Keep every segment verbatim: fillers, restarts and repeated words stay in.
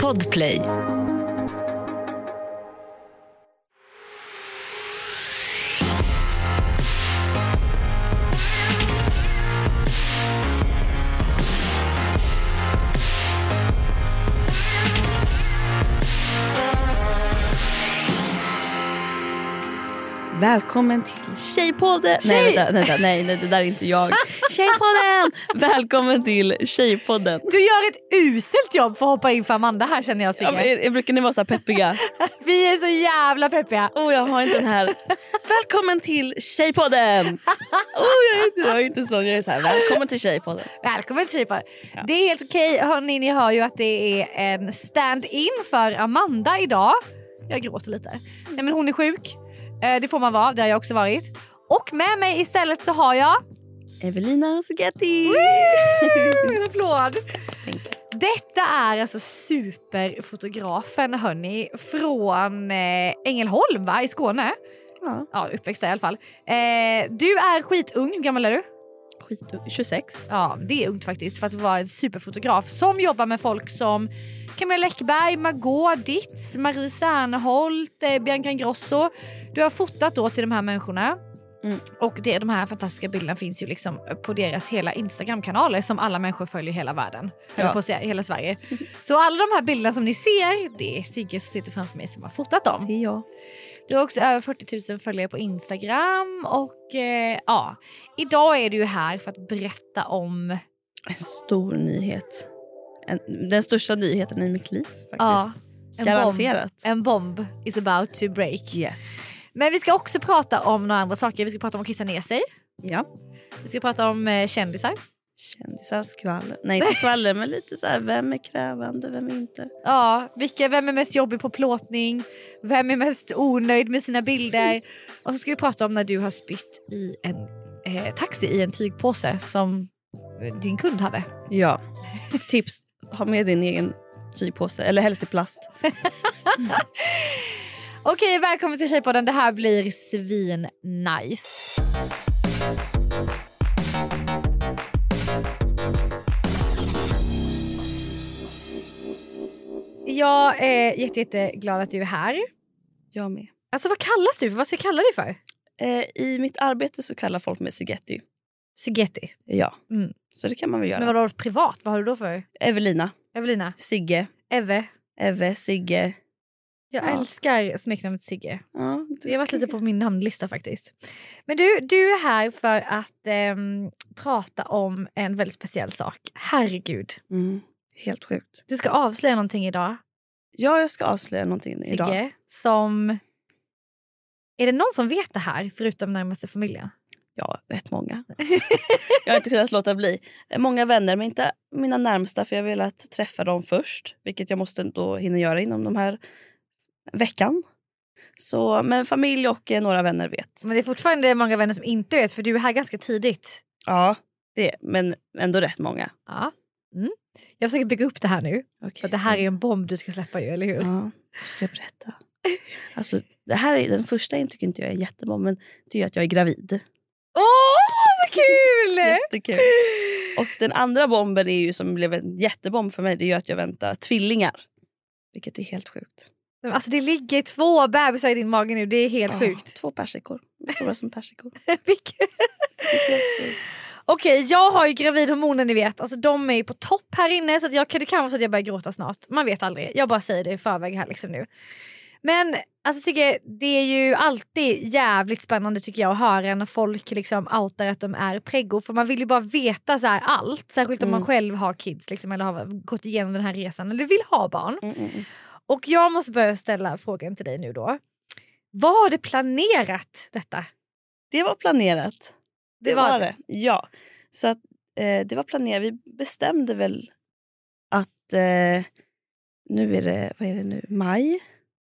Podplay. Välkommen till Tjejpodden. Tjej! Nej, vänta, vänta, nej, nej, det där är inte jag. Tjejpodden. Välkommen till Tjejpodden. Du gör ett uselt jobb för att hoppa in för Amanda här, känner jag, Sigge. Ja, men, jag brukar ni vara så här peppiga. Vi är så jävla peppiga. Och jag har inte den här. Välkommen till Tjejpodden. Oh, jag, är inte, jag är inte sån. Jag är så här. Välkommen till Tjejpodden. Välkommen till Tjejpodden. Ja. Det är helt okej. Hörrni, ni hör ju att det är en stand-in för Amanda idag. Jag gråter lite. Nej, men hon är sjuk. Det får man vara, det har jag också varit. Och med mig istället så har jag Evelina Sigeti. En applåd. Detta är alltså superfotografen, hörni, från eh, Ängelholm, va, i Skåne. Ja, Ja, uppväxt där i alla fall. Eh, du är skitung, hur gammal är du? skit, tjugosex. Ja, det är ungt faktiskt för att vara en superfotograf som jobbar med folk som Camilla Läckberg, Margot Ditz, Marie Serneholt, eh, Bianca Ingrosso. Du har fotat då till de här människorna. Mm. Och det, de här fantastiska bilderna finns ju liksom på deras hela Instagram-kanaler som alla människor följer i hela världen. Eller Ja. på att säga, hela Sverige. Så alla de här bilderna som ni ser, det är Sigge som sitter framför mig som har fotat dem. Det är jag. Du har också över fyrtio tusen följare på Instagram. Och eh, ja, idag är du här för att berätta om... En stor nyhet. En, den största nyheten i mitt liv faktiskt. Ja, en Garanterat. bomb. En bomb is about to break. Yes. Men vi ska också prata om några andra saker. Vi ska prata om att kissa ner sig. Ja. Vi ska prata om eh, kändisar. Kändisar, skvaller. Nej, inte skvaller, men lite så här, vem är krävande, vem är inte? Ja, vilka, vem är mest jobbig på plåtning? Vem är mest onöjd med sina bilder? Och så ska vi prata om när du har spytt i en eh, taxi i en tygpåse som din kund hade. Ja. Tips, ha med din egen tygpåse, eller helst i plast. Okej, välkommen till Tjejpodden. Det här blir svin nice. Jag är jätte, jätte glad att du är här. Jag med. Alltså vad kallas du för? Vad ska jag kalla dig för? Eh, I mitt arbete så kallar folk mig Sigeti. Sigeti. Ja, Mm. så det kan man väl göra. Men vadå privat? Vad har du då för? Evelina, Evelina. Sigge, Eve. Eve, Sigge. Jag Ja. älskar smeknamnet Sigge. Ja, Det har varit lite på min namnlista faktiskt. Men du, du är här för att ehm, prata om en väldigt speciell sak. Herregud. Mm, helt sjukt. Du ska avslöja någonting idag, Ja, jag ska avslöja någonting Sigge, idag. som... Är det någon som vet det här förutom närmaste familjen? Ja, rätt många. Jag har inte kunnat låta bli. Många vänner, men inte mina närmsta, för jag vill att träffa dem först. Vilket jag måste då hinna göra inom de här veckan. Så, men familj och eh, några vänner vet. Men det är fortfarande många vänner som inte vet, för du är här ganska tidigt. Ja, det är, men ändå rätt många. Ja. Mm. Jag försöker bygga upp det här nu. Okay. För det här är en bomb du ska släppa ju, eller hur? Ja, då ska jag berätta. Alltså, det här är, den första tycker inte jag är jättebomb, men det är att jag är gravid. Åh, så kul! Jättekul. Och den andra bomben är ju, som blev en jättebomb för mig, det är ju att jag väntar tvillingar. Vilket är helt sjukt. Alltså det ligger två bebisar i din mage nu, det är helt Ja, sjukt. Två persikor, stora som persikor. Vilket- Det är helt sjukt. Okej, jag har ju gravidhormoner, ni vet. Alltså de är ju på topp här inne, så att jag, det kan vara så att jag börjar gråta snart. Man vet aldrig, jag bara säger det i förväg här liksom nu. Men alltså Sigge, det är ju alltid jävligt spännande tycker jag att höra när folk liksom outar att de är preggo. För man vill ju bara veta så här allt, särskilt om Mm. man själv har kids liksom, eller har gått igenom den här resan eller vill ha barn. Mm, mm, mm. Och jag måste börja ställa frågan till dig nu då. Vad har du planerat detta? Det var planerat. Det, Det var, var det. Ja. Så att eh, det var planerat. Vi bestämde väl att eh, nu är det, vad är det nu? Maj.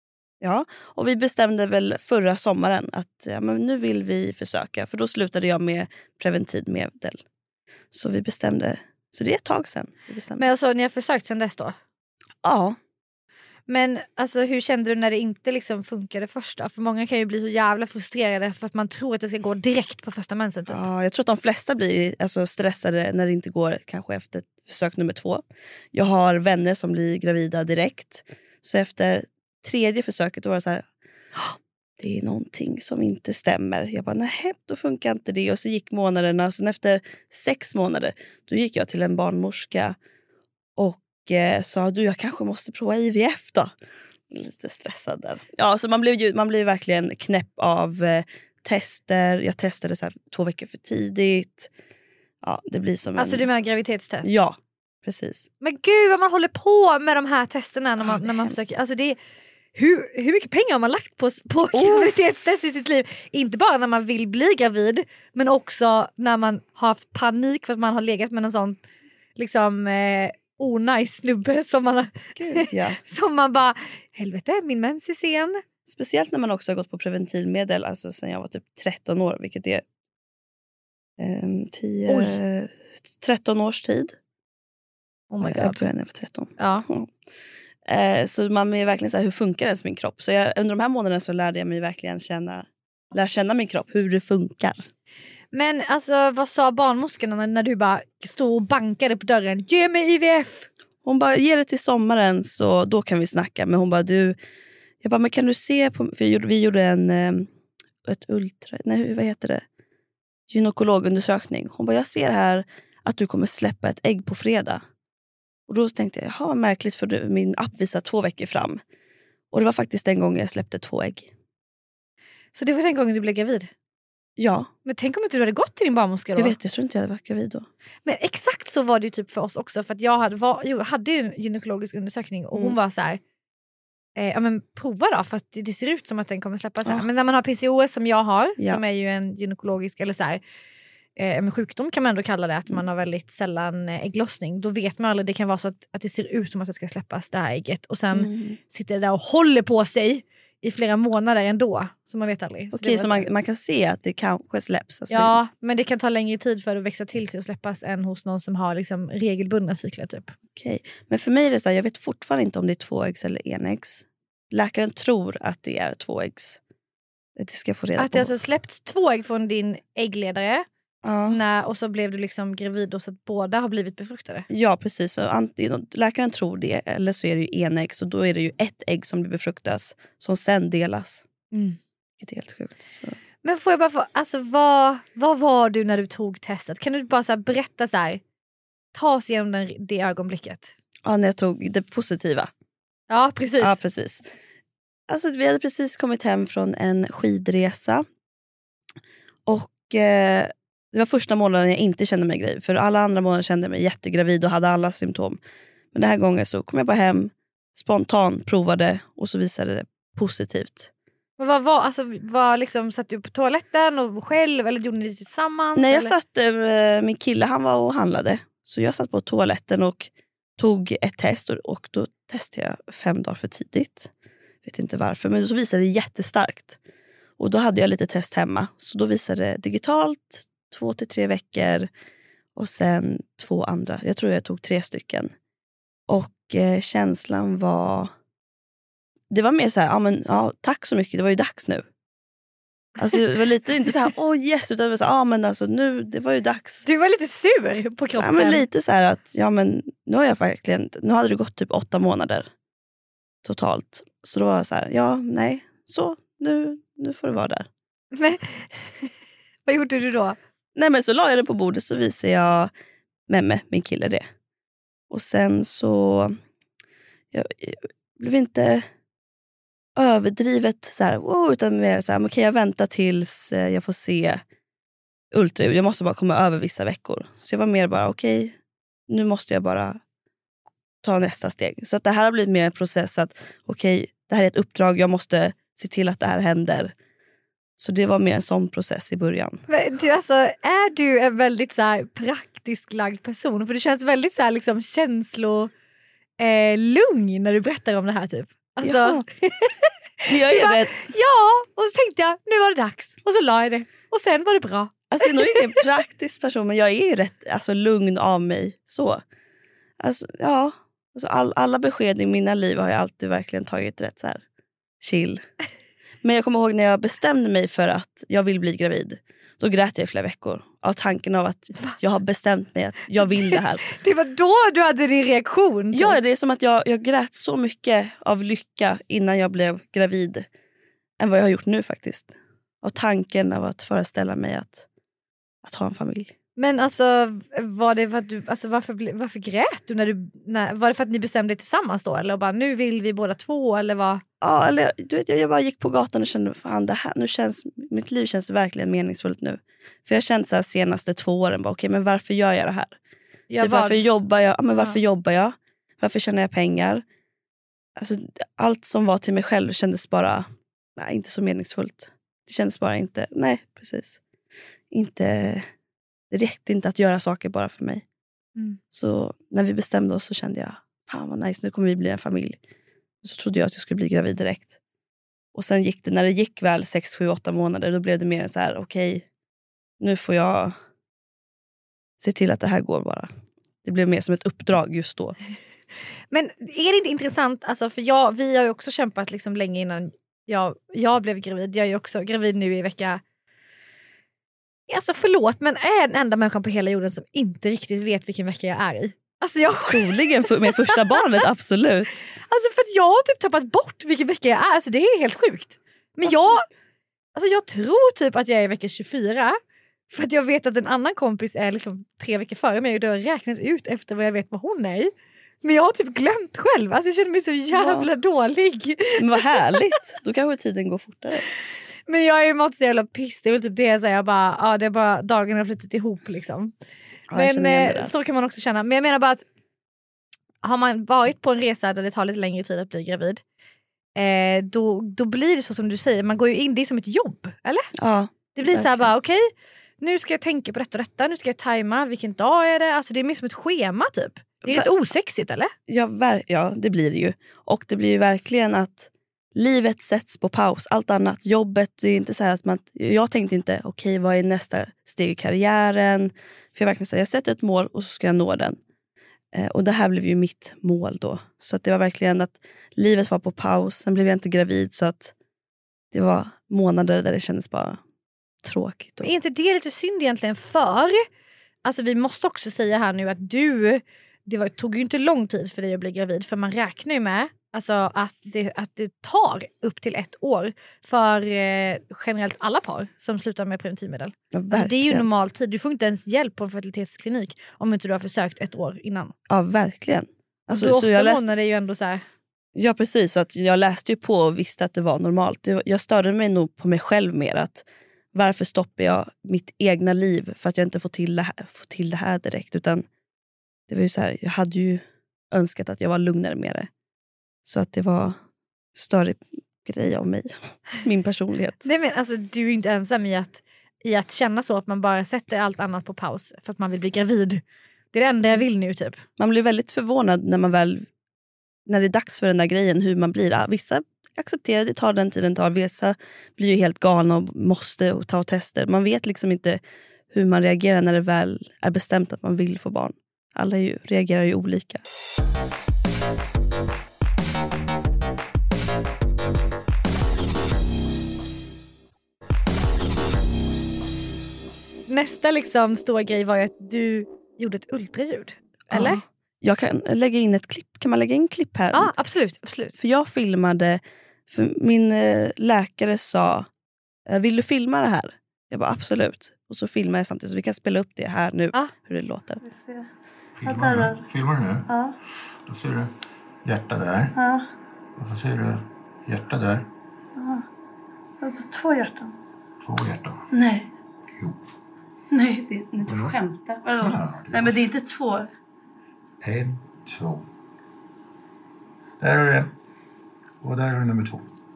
Ja, och vi bestämde väl förra sommaren att ja, men nu vill vi försöka. För då slutade jag med preventivmedel. Så vi bestämde, så det är ett tag sedan. Vi bestämde. Men alltså, ni har försökt sedan dess då? Ja. Men alltså, hur kände du när det inte liksom funkade första? För många kan ju bli så jävla frustrerade för att man tror att det ska gå direkt på första mensen. Typ. Ja, jag tror att de flesta blir alltså, stressade när det inte går kanske efter försök nummer två. Jag har vänner som blir gravida direkt. Så efter tredje försöket då var det så här... Det är någonting som inte stämmer. Jag bara, nej, då funkar inte det. Och så gick månaderna. Och sen efter sex månader, då gick jag till en barnmorska. Och eh, sa, du, jag kanske måste prova I V F då. Lite stressad där. Ja, så man blev ju man blev verkligen knäpp av eh, tester. Jag testade så här två veckor för tidigt. Ja, det blir som Alltså en... du menar graviditetstest? Ja, precis. Men gud vad man håller på med de här testerna när man, Ja, när man hemskt. försöker. Alltså det är, hur, hur mycket pengar har man lagt på, på graviditetstest i sitt liv? Inte bara när man vill bli gravid, men också när man har haft panik för att man har legat med en sån liksom eh, onajs snubbe som man, Gud, ja. som man bara, helvete min mens är sen. Speciellt när man också har gått på preventivmedel alltså sen jag var typ tretton år, vilket är um, tio, tretton års tid. Oh my Jag god. började när jag var tretton. Ja. Mm. Eh, så man är verkligen så här, hur funkar ens min kropp? Så jag, under de här månaderna så lärde jag mig verkligen känna, lära känna min kropp, hur det funkar. Men alltså vad sa barnmorskan när, när du bara stod och bankade på dörren? Ge mig I V F! Hon bara, ge det till sommaren så då kan vi snacka. Men hon bara, du... Jag bara, men kan du se på... För vi gjorde, vi gjorde en... Ett ultra... Nej, vad heter det? Gynekologundersökning. Hon bara, jag ser här att du kommer släppa ett ägg på fredag. Och då tänkte jag, jaha, märkligt för du, min app visar två veckor fram. Och det var faktiskt den gången jag släppte två ägg. Så det var den gången du blev gravid? Ja. Men tänk om inte du hade gått till din barnmorska då? Jag vet, jag tror inte jag hade varit gravid då. Men exakt så var det ju typ för oss också. För att jag hade, var, jo, hade ju en gynekologisk undersökning och hon Mm. var så här. Eh, ja men prova då för att det, det ser ut som att den kommer släppa så här. Ja. Men när man har P C O S som jag har, Ja. som är ju en gynekologisk eller så här, eh, men sjukdom kan man ändå kalla det, att man har väldigt sällan eh, ägglossning. Då vet man aldrig, det kan vara så att, att det ser ut som att det ska släppas det här ägget. Och sen Mm. sitter det där och håller på sig i flera månader ändå. Så man vet aldrig. Så Okej, det så var man, man kan se att det kanske släpps. Alltså Ja, men det kan ta längre tid för att växa till sig och släppas än hos någon som har liksom regelbundna cykler typ. Okej. Men för mig är det så här, jag vet fortfarande inte om det är tvåäggs eller enäggs. Läkaren tror att det är tvåäggs. Det ska jag få reda Att på. det alltså släppts två ägg från din äggledare Ja. när, och så blev du liksom gravid och så att båda har blivit befruktade. Ja, precis. Så antingen, läkaren tror det, eller så är det ju enäggs. Och då är det ju ett ägg som blir befruktas som sen delas. Mm. Det är helt sjukt. Så. Men får jag bara få, alltså vad, vad var du när du tog testet? Kan du bara så här berätta så här, ta oss igenom den, det ögonblicket? Ja, när jag tog det positiva. Ja, precis. Ja, precis. Alltså, vi hade precis kommit hem från en skidresa. Och eh, det var första månaden jag inte kände mig gravid. För alla andra månader kände jag mig jättegravid och hade alla symptom. Men den här gången så kom jag bara hem, spontant provade och så visade det positivt. Men vad var, alltså, var liksom, satt du på toaletten och själv eller gjorde ni det tillsammans? Nej, jag eller? satt, eh, min kille han var och handlade. Så jag satt på toaletten och tog ett test och, och då testade jag fem dagar för tidigt. Vet inte varför, men så visade det jättestarkt. Och då hade jag lite test hemma. Så då visade det digitalt två till tre veckor. Och sen två andra. Jag tror jag tog tre stycken. Och eh, känslan var... Det var mer så här, ja, men, ja, tack så mycket, det var ju dags nu. Alltså det var lite inte så här, åh oh yes, utan det var så här, ja men alltså nu, det var ju dags. Du var lite sur på kroppen. Ja, men lite så här att, ja men nu har jag verkligen, nu hade det gått typ åtta månader totalt. Så då var jag så här, ja nej, så nu, nu får det vara där. Men, vad gjorde du då? Nej men så la jag det på bordet så visade jag Memme, min kille, det. Och sen så, jag, jag blev inte överdrivet så här, wow, utan mer så här, men kan jag vänta tills jag får se ultraljud? Jag måste bara komma över vissa veckor. Så jag var mer bara, okej, okay, nu måste jag bara ta nästa steg. Så att det här har blivit mer en process att, okej, okay, det här är ett uppdrag, jag måste se till att det här händer. Så det var mer en sån process i början. Men du, alltså, är du en väldigt så här, praktisk lagd person? För du känns väldigt så här, liksom, känslolugn eh, lugn när du berättar om det här typ. Alltså, ja. Jag är bara, rätt... ja, och så tänkte jag, nu var det dags. Och så la jag det. Och sen var det bra. Alltså jag är nog ingen praktisk person, men jag är ju rätt alltså, lugn av mig. Så. Alltså, ja. Alltså all, alla besked i mina liv har jag alltid verkligen tagit rätt så här chill. Men jag kommer ihåg när jag bestämde mig för att jag vill bli gravid. Då grät jag i flera veckor av tanken av att jag har bestämt mig att jag vill det här. Det var då du hade din reaktion? Typ. Ja, det är som att jag, jag grät så mycket av lycka innan jag blev gravid än vad jag har gjort nu faktiskt. Av tanken av att föreställa mig att, att ha en familj. Men alltså, var det för att du, alltså varför, varför grät du? När du när, var det för att ni bestämde er tillsammans då? Eller bara, nu vill vi båda två? Eller vad? Ja, eller, du vet, jag bara gick på gatan och kände fan, det här, nu känns, mitt liv känns verkligen meningsfullt nu. För jag har känt så här senaste två åren, bara, okej, men varför gör jag det här? Jag typ, varför jobbar jag? Ja, men varför ja. jobbar jag? Varför tjänar jag pengar? Alltså, allt som var till mig själv kändes bara nej, inte så meningsfullt. Det kändes bara inte, nej precis. Inte, det räckte inte att göra saker bara för mig. Mm. Så när vi bestämde oss så kände jag, fan vad nice, nu kommer vi bli en familj. Och så trodde jag att jag skulle bli gravid direkt. Och sen gick det, när det gick väl sex, sju, åtta månader, då blev det mer så här, okej, okay, nu får jag se till att det här går bara. Det blev mer som ett uppdrag just då. Men är det inte intressant, alltså, för jag, vi har ju också kämpat liksom länge innan jag, jag blev gravid. Jag är ju också gravid nu i vecka... Alltså förlåt, men är den enda människan på hela jorden som inte riktigt vet vilken vecka jag är i. Alltså jag... Troligen för, med första barnet, absolut. Alltså för att jag har typ tappat bort vilken vecka jag är. Alltså det är helt sjukt. Men jag, alltså jag tror typ att jag är i vecka tjugofyra. För att jag vet att en annan kompis är liksom tre veckor före mig. Och det har räknats ut efter vad jag vet vad hon är i. Men jag har typ glömt själv. Alltså jag känner mig så jävla ja. dålig. Men vad härligt. Då kanske tiden går fortare. Men jag är ju så jävla piss. Det är väl typ det jag säger. Jag bara, ja, det är bara dagen har flyttat ihop liksom. Ja, men eh, så kan man också känna. Men jag menar bara att har man varit på en resa där det tar lite längre tid att bli gravid. Eh, då, då blir det så som du säger. Man går ju in, det är som ett jobb. Eller? Ja. Det blir så här bara, okej. Okay, nu ska jag tänka på detta och detta. Nu ska jag tajma. Vilken dag är det? Alltså det är mer som ett schema typ. Det är rätt osexigt, eller? Ja, ver- ja, det blir det ju. Och det blir ju verkligen att livet sätts på paus. Allt annat, jobbet, det är inte så här att man... Jag tänkte inte, okej, okay, vad är nästa steg i karriären? För jag verkligen säger, jag sätter ett mål och så ska jag nå den. Eh, och det här blev ju mitt mål då. Så att det var verkligen att livet var på paus. Sen blev jag inte gravid, så att det var månader där det kändes bara tråkigt. Och... Är inte det lite synd egentligen? För, alltså vi måste också säga här nu att du... Det var, tog ju inte lång tid för dig att bli gravid. För man räknar ju med alltså, att, det, att det tar upp till ett år för eh, generellt alla par som slutar med preventivmedel. Ja, alltså, det är ju normal tid. Du får inte ens hjälp på en fertilitetsklinik om inte du har försökt ett år innan. Ja, verkligen. Alltså, då så åtta jag läst... månader är ju ändå så här... Ja, precis. Så att jag läste ju på och visste att det var normalt. Jag störde mig nog på mig själv mer. Att varför stoppar jag mitt egna liv för att jag inte får till det här, får till det här direkt, utan det var ju så här, jag hade ju önskat att jag var lugnare med det. Så att det var större grej av mig. Min personlighet. Nej, men alltså, du är inte ensam i att, i att känna så att man bara sätter allt annat på paus för att man vill bli gravid. Det är det enda jag vill nu typ. Man blir väldigt förvånad när man väl, när det är dags för den där grejen, hur man blir. Vissa accepterar det, tar den tiden tar. Vissa blir ju helt galna och måste ta tester. Man vet liksom inte hur man reagerar när det väl är bestämt att man vill få barn. Alla ju, reagerar ju olika. Nästa liksom stora grej var ju att du gjorde ett ultraljud. Eller? Ja, jag kan lägga in ett klipp. Kan man lägga in klipp här? Ja, absolut, absolut. För jag filmade, för min läkare sa, vill du filma det här? Jag bara absolut. Och så filmar jag samtidigt så vi kan spela upp det här nu, ja. Hur det låter. Filmar du? Filmar du nu? Ja. Då ser du hjärta där. Ja. Och så ser du hjärta där. Ja. Alltså två hjärtan. Två hjärtan? Nej. Jo. Nej, det är inte mm. skämta. Ja, nej, men det är inte två. En, två. Där är det. Och där är det nummer två.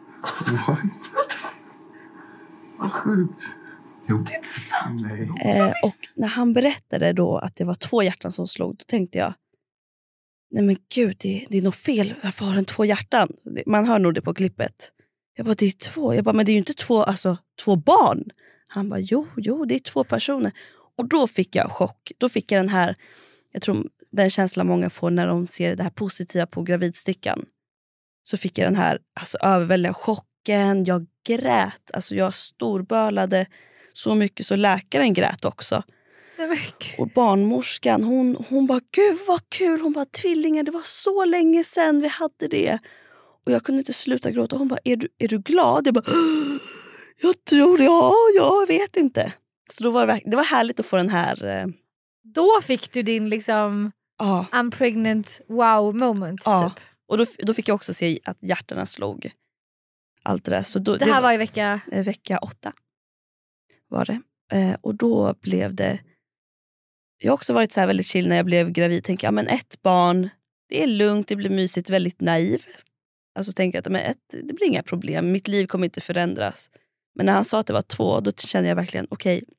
Vad sjukt. Jo. Det är inte sant. Nej. Eh, och när han berättade då att det var två hjärtan som slog, då tänkte jag, nej men gud, det, det är nog fel. Varför har den två hjärtan? Man hör nog det på klippet. Jag bara, det är två. Jag bara, men det är ju inte två, alltså, två barn. Han bara, jo, jo, det är två personer. Och då fick jag chock. Då fick jag den här, jag tror den känslan många får när de ser det här positiva på gravidstickan. Så fick jag den här alltså, överväldigande chocken. Jag grät. Alltså jag storbölade så mycket så läkaren grät också. Och barnmorskan, hon, hon bara, gud vad kul. Hon bara, tvillingar, det var så länge sedan vi hade det. Och jag kunde inte sluta gråta. Hon bara, är du, är du glad? Jag bara, jag tror, ja, jag vet inte. Så då var det, det var härligt att få den här... Eh... Då fick du din liksom ah. I'm pregnant wow moment ah. typ. Och då, då fick jag också se att hjärtarna slog. Allt det där. Så då, det här det var, var i vecka? Eh, vecka åtta var det. Eh, och då blev det... Jag har också varit så här väldigt chill när jag blev gravid. Tänkte, ja men ett barn, det är lugnt, det blir mysigt, väldigt naiv. Alltså tänkte jag att men ett, det blir inga problem, mitt liv kommer inte förändras. Men när han sa att det var två, då kände jag verkligen, okej, okay,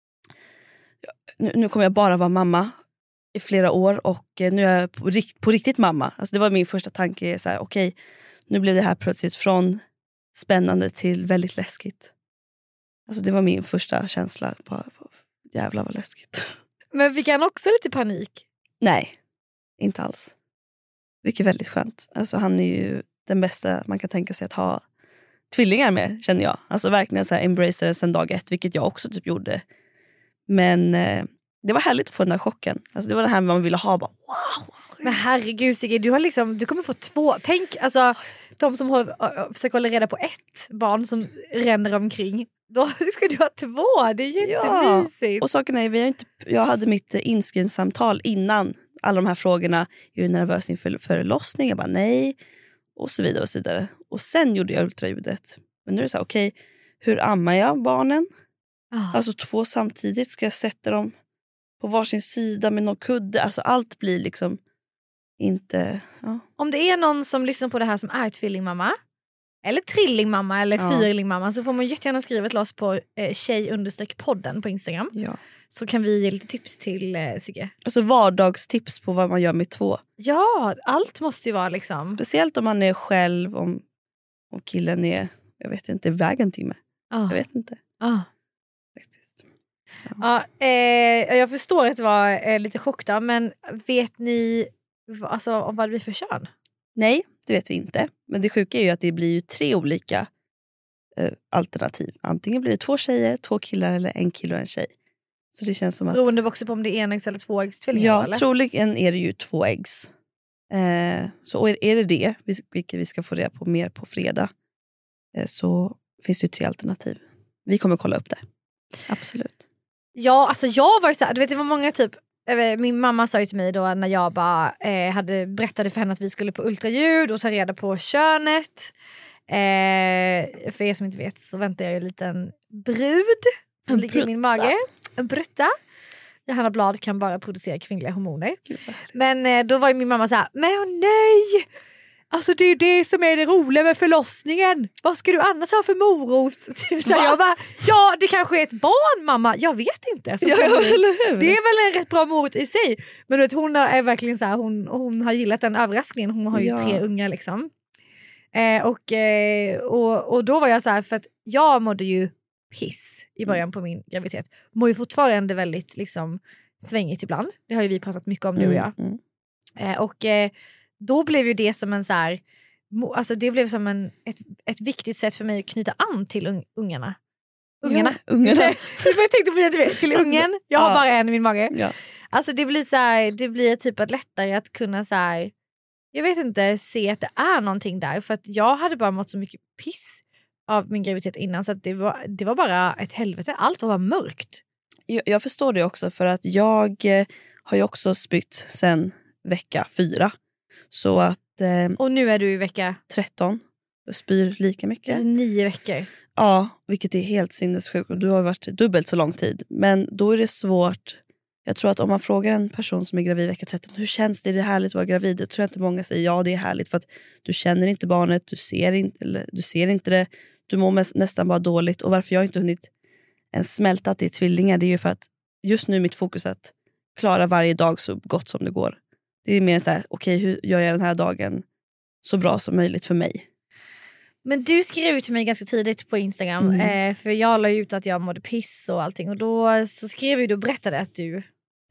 nu, nu kommer jag bara vara mamma i flera år och nu är jag på, rikt, på riktigt mamma. Alltså det var min första tanke, så här, okej, okay, nu blev det här plötsligt från spännande till väldigt läskigt. Alltså det var min första känsla, bara, jävlar vad läskigt. Men fick han också lite panik? Nej, inte alls. Vilket är väldigt skönt. Alltså han är ju den bästa man kan tänka sig att ha tvillingar med, känner jag. Alltså verkligen så här embrace det sen dag ett, vilket jag också typ gjorde. Men eh, det var härligt att få den där chocken. Alltså det var det här man ville ha, bara wow. Men herregud Sigge, du har liksom, du kommer få två. Tänk, alltså de som håller, försöker hålla reda på ett barn som ränner omkring. Då ska du ha två, det är jättemysigt. Ja. Och saken är, vi har inte, jag hade mitt inskrivningssamtal innan alla de här frågorna. Är du nervös inför förlossning? Jag bara nej. Och så vidare och så vidare. Och sen gjorde jag ultraljudet. Men nu är det så här, okej, okay, hur ammar jag barnen? Oh. Alltså två samtidigt, ska jag sätta dem på varsin sida med någon kudde? Alltså allt blir liksom inte... Ja. Om det är någon som lyssnar på det här som är tvillingmamma eller trillingmamma eller ja. fyrlingmamma, så får man jättegärna skriva till oss på eh, tjej understreck podden på Instagram. Ja. Så kan vi ge lite tips till eh, Sigge. Alltså vardagstips på vad man gör med två. Ja, allt måste ju vara liksom. Speciellt om man är själv, om, om killen är, jag vet inte, vägen till mig. Ah. Jag vet inte. Ah. Faktiskt. Ja. Ja, eh, jag förstår att det var eh, lite chock då, men vet ni alltså, om vad det blir för kön? Nej, det vet vi inte. Men det sjuka är ju att det blir ju tre olika eh, alternativ. Antingen blir det två tjejer, två killar eller en kille och en tjej. Så det känns som att... Beroende också på om det är enäggs eller tvåäggstvillingar? Ja, eller? troligen är det ju två äggs. Eh, så är, är det det, vilket vi ska få reda på mer på fredag, eh, så finns det ju tre alternativ. Vi kommer kolla upp det. Absolut. Ja, alltså jag var ju så här, du vet det var många typ, min mamma sa ju till mig då när jag bara eh, hade berättade för henne att vi skulle på ultraljud och ta reda på könet. Eh, för er som inte vet så väntar jag ju en liten brud som ligger i min mage. En brutta. Johanna Blad kan bara producera kvinnliga hormoner. Men eh, då var ju min mamma så här: men oh, nej! Alltså det är ju det som är det roliga med förlossningen. Vad ska du annars ha för morot? Så jag bara, ja det kanske är ett barn mamma. Jag vet inte. Alltså, ja, eller hur? Det är väl en rätt bra morot i sig. Men vet, hon är verkligen så här, hon, hon har gillat den överraskningen. Hon har ju ja. tre unga liksom. Eh, och, eh, och, och då var jag så här, för att jag mådde ju piss i början på min graviditet. Mår ju fortfarande väldigt liksom svängigt ibland. Det har ju vi pratat mycket om, du och jag. Mm, mm. Eh, och eh, då blev ju det som en så här, alltså det blev som en, ett, ett viktigt sätt för mig att knyta an till un, ungarna. Ungarna. Ja, ungarna. jag tänkte på det, till ungen. Jag har ja. bara en i min mage. Ja. Alltså det blir så här, det blir typ att lättare att kunna så här, jag vet inte, se att det är någonting där. För att jag hade bara mått så mycket piss av min graviditet innan, så att det var, det var bara ett helvete. Allt var bara mörkt. Jag, jag förstår det också, för att jag eh, har ju också spytt sen vecka fyra. Så att... Eh, och nu är du i vecka... tretton. Jag spyr lika mycket. Alltså nio veckor. Ja, vilket är helt sinnessjukt. Och du har varit dubbelt så lång tid. Men då är det svårt. Jag tror att om man frågar en person som är gravid vecka tretton, hur känns det? Är det härligt att vara gravid? Jag tror inte många säger ja, det är härligt. För att du känner inte barnet, du ser inte, eller, du ser inte det. Du mår mest, nästan bara dåligt. Och varför jag inte hunnit ens smälta att det är tvillingar, det är ju för att just nu är mitt fokus att klara varje dag så gott som det går. Det är mer så här, okej, okay, hur gör jag den här dagen så bra som möjligt för mig? Men du skrev till mig ganska tidigt på Instagram, mm. eh, för jag la ut att jag mådde piss och allting. Och då så skrev du och berättade att du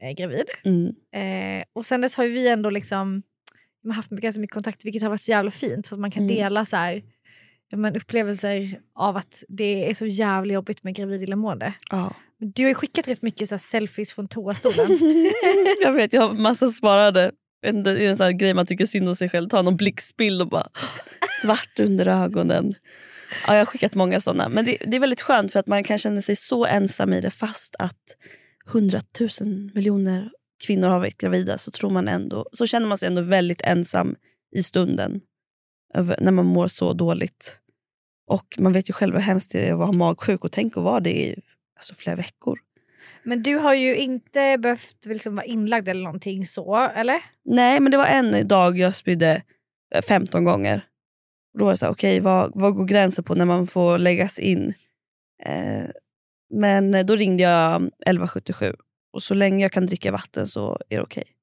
eh, gravid. Mm. Eh, och sen dess har ju vi ändå liksom man har haft ganska mycket kontakt, vilket har varit så jävla fint för att man kan Mm. dela så här, ja, men upplevelser av att det är så jävla jobbigt med gravid illamående. Ja. Du har ju skickat rätt mycket så här selfies från toastolen. Jag vet, jag har massa sparade. Det är en sån här grej man tycker synd om sig själv. Ta någon blickspill och bara svart under ögonen. Ja, jag har skickat många sådana. Men det, det är väldigt skönt för att man kan känna sig så ensam i det, fast att hundratusen miljoner kvinnor har varit gravida, så tror man ändå, så känner man sig ändå väldigt ensam i stunden över, när man mår så dåligt. Och man vet ju själv hur hemskt det är att vara magsjuk, och tänk att vara det i alltså, flera veckor. Men du har ju inte behövt liksom vara inlagd eller någonting så, eller? Nej, men det var en dag jag spydde femton gånger. Då var det så här, okej, okay, vad, vad går gränsen på när man får läggas in? Eh, men då ringde jag elva sjuttiosju. Och så länge jag kan dricka vatten så är det okej. Okay.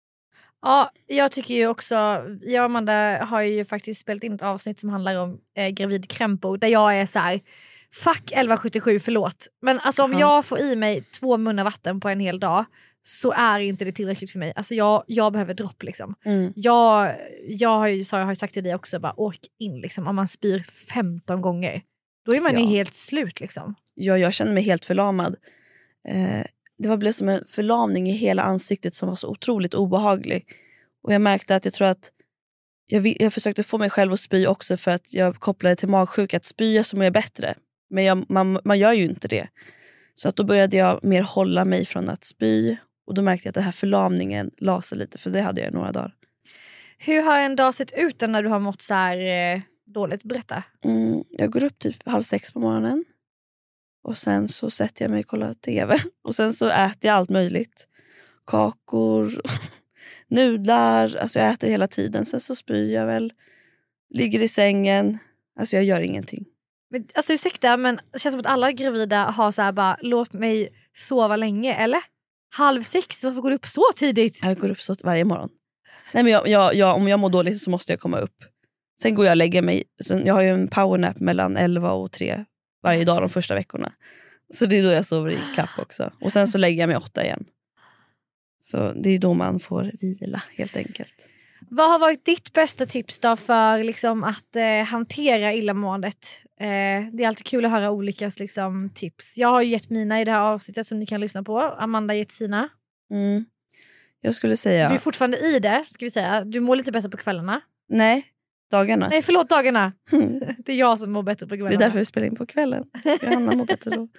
Ja, jag tycker ju också, jag och Amanda har ju faktiskt spelat in ett avsnitt som handlar om eh, gravid krämpor, där jag är så här: fuck elva sjuttiosju, förlåt. Men alltså om Ja. jag får i mig två munnar vatten på en hel dag, så är inte det tillräckligt för mig. Alltså jag, jag behöver dropp liksom. Mm. Jag, jag, har ju, så jag har ju sagt till dig också, bara åk in liksom. Om man spyr femton gånger, då är man Ja. ju helt slut liksom. Ja, jag känner mig helt förlamad. Eh, det var blev som en förlamning i hela ansiktet som var så otroligt obehaglig. Och jag märkte att jag tror att jag, vill, jag försökte få mig själv att spy också, för att jag kopplade till magsjuka, att spya som är bättre. Men jag, man, man gör ju inte det. Så att då började jag mer hålla mig från att spy. Och då märkte jag att den här förlamningen la sig lite, för det hade jag några dagar. Hur har en dag sett ut när du har mått så här eh, dåligt? Berätta. Mm, jag går upp typ halv sex på morgonen. Och sen så sätter jag mig och kollar tv. Och sen så äter jag allt möjligt. Kakor, nudlar. Alltså jag äter hela tiden. Sen så spyr jag väl. Ligger i sängen. Alltså jag gör ingenting. Men, alltså ursäkta, men det känns som att alla gravida har så här bara, låt mig sova länge, eller? Halv sex, varför går du upp så tidigt? Jag går upp så varje morgon. Nej, men jag, jag, jag, om jag mår dåligt så måste jag komma upp. Sen går jag och lägger mig. Så jag har ju en powernap mellan elva och tre varje dag de första veckorna. Så det är då jag sover i kapp också. Och sen så lägger jag mig åtta igen. Så det är då man får vila helt enkelt. Vad har varit ditt bästa tips då för liksom, att eh, hantera illamåendet? Eh, det är alltid kul att höra olika liksom, tips. Jag har ju gett mina i det här avsnittet som ni kan lyssna på. Amanda har gett sina. Mm. Jag skulle säga... Du är fortfarande i det, ska vi säga. Du mår lite bättre på kvällarna. Nej, dagarna. Nej, förlåt, dagarna. Det är jag som mår bättre på kvällarna. Det är därför vi spelar in på kvällen. Johanna mår bättre då.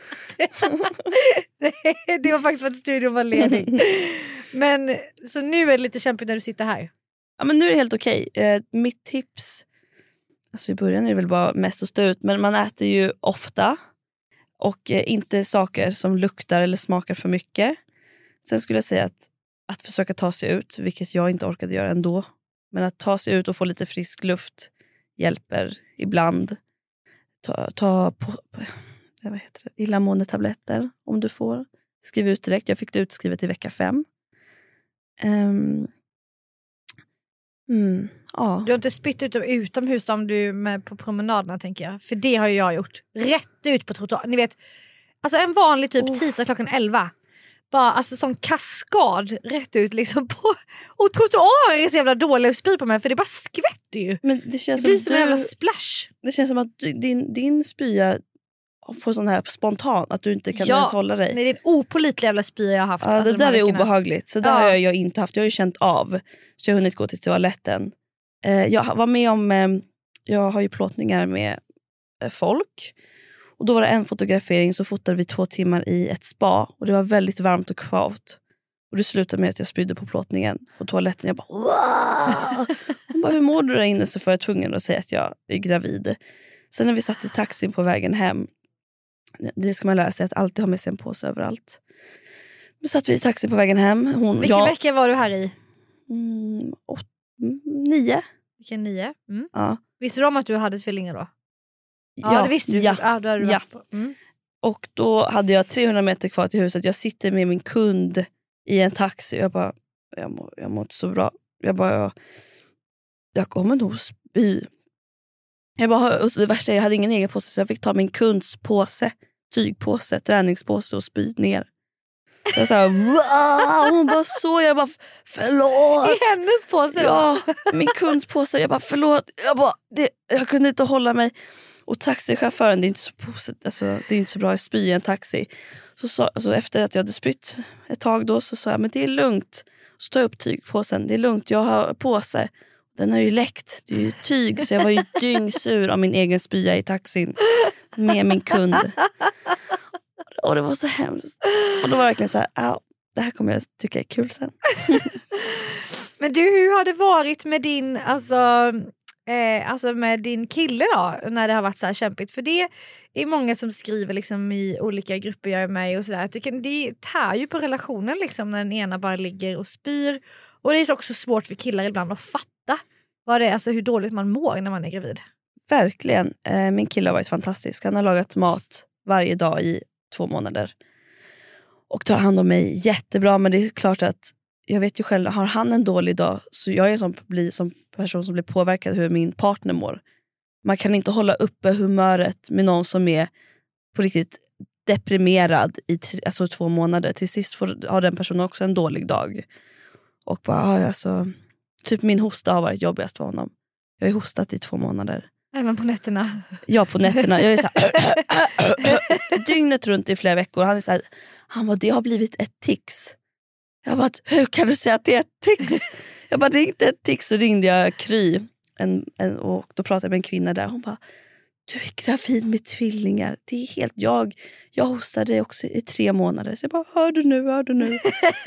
Det var faktiskt för att studion var ledig. Men så nu är det lite kämpigt när du sitter här. Ja, men nu är det helt okej. Eh, mitt tips... Alltså i början är det väl bara mest att stå ut. Men man äter ju ofta. Och eh, inte saker som luktar eller smakar för mycket. Sen skulle jag säga att, att försöka ta sig ut. Vilket jag inte orkade göra ändå. Men att ta sig ut och få lite frisk luft hjälper ibland. Ta, ta på, på, vad heter det? Illamåendetabletter om du får. Skriv ut direkt. Jag fick det utskrivet i vecka fem. Um, mm, ja. Du har inte spytt ut utomhus om du är med på promenaderna, tänker jag. För det har ju jag gjort. Rätt ut på trottoaren. Ni vet, alltså en vanlig typ Oh. tisdag klockan elva. Bara alltså sån kaskad rätt ut liksom på. Och trottoaren är så jävla dålig att spy på mig, för det bara skvätter ju. Men det känns Det blir som som en jävla du, splash. det känns som att du, din, din spya får sån här spontan att du inte kan Ja, ens hålla dig. Nej, det är en opålitlig jävla spya jag har haft. Ja, alltså, det de här där är veckorna. obehagligt. Så där Ja. har jag inte haft. Jag har ju känt av. Så jag har hunnit gå till toaletten. Eh, jag var med om... Eh, jag har ju plåtningar med eh, folk. Och då var det en fotografering, så fotade vi två timmar i ett spa. Och det var väldigt varmt och kvavt. Och det slutade med att jag spydde på plåtningen på toaletten. Jag bara... Hon bara, hur mår du där inne? Så får jag tvungen att säga att jag är gravid. Sen när vi satt i taxin på vägen hem. Det ska man lära sig, att alltid ha med sig en påse överallt. Då satt vi i taxin på vägen hem. Hon, Vilken jag, vecka var du här i? Mm, åt, mm, nio. Vilken nio? Mm. Ja. Visste du om att du hade tvillingar då? Ja, Ja, det visste du. ja. Ja, då hade du Ja. varit på. Mm. Och då hade jag trehundra meter kvar till huset. Jag sitter med min kund i en taxi. Jag bara, jag mår, jag mår inte så bra. Jag bara, jag, jag kommer nog spy. Jag bara, och så det värsta är, jag hade ingen egen påse, så jag fick ta min kunds påse, tygpåse, träningspåse och spy ner. Så jag så här, wow, hon bara så, jag bara förlåt. I hennes påse då? Ja, min kunds påse. Jag bara förlåt. Jag, bara, det, jag kunde inte hålla mig. Och taxichauffören, det är inte så, alltså, det är inte så bra att spy i en taxi. Så, så alltså, efter att jag hade spytt ett tag då så sa jag, men det är lugnt. Så tar jag upp tygpåsen, det är lugnt, jag har påse. Den har ju läckt, det är ju tyg. Så jag var ju dyngsur av min egen spya i taxin med min kund. Och det var så hemskt. Och då var det verkligen så här, ja, det här kommer jag tycka är kul sen. Men du, hur har det varit med din, alltså, eh, alltså med din kille då, när det har varit så här kämpigt? För det är många som skriver liksom i olika grupper jag är med i och sådär. Det, kan, det tär ju på relationen liksom när den ena bara ligger och spyr. Och det är också svårt för killar ibland att fatta vad det är, alltså hur dåligt man mår när man är gravid. Verkligen. Eh, min kille har varit fantastisk. Han har lagat mat varje dag i två månader. Och tar hand om mig jättebra. Men det är klart att jag vet ju själv, har han en dålig dag så jag är en sån blir, som person som blir påverkad hur min partner mår. Man kan inte hålla uppe humöret med någon som är på riktigt deprimerad i t- alltså två månader. Till sist får, har den personen också en dålig dag. Och bara, alltså, typ min hosta har varit jobbigast för honom. Jag har hostat i två månader. Även på nätterna? Ja, på nätterna. Jag är så här, dygnet runt i flera veckor. Han är så här, han bara, det har blivit ett tics. Jag bara, hur kan du säga att det är ett tics? Jag bara, det är inte ett tics. Så ringde jag Kry en, en, och då pratade jag med en kvinna där. Hon bara, du är gravid med tvillingar. Det är helt jag. Jag hostade också i tre månader. Så jag bara, hör du nu, hör du nu.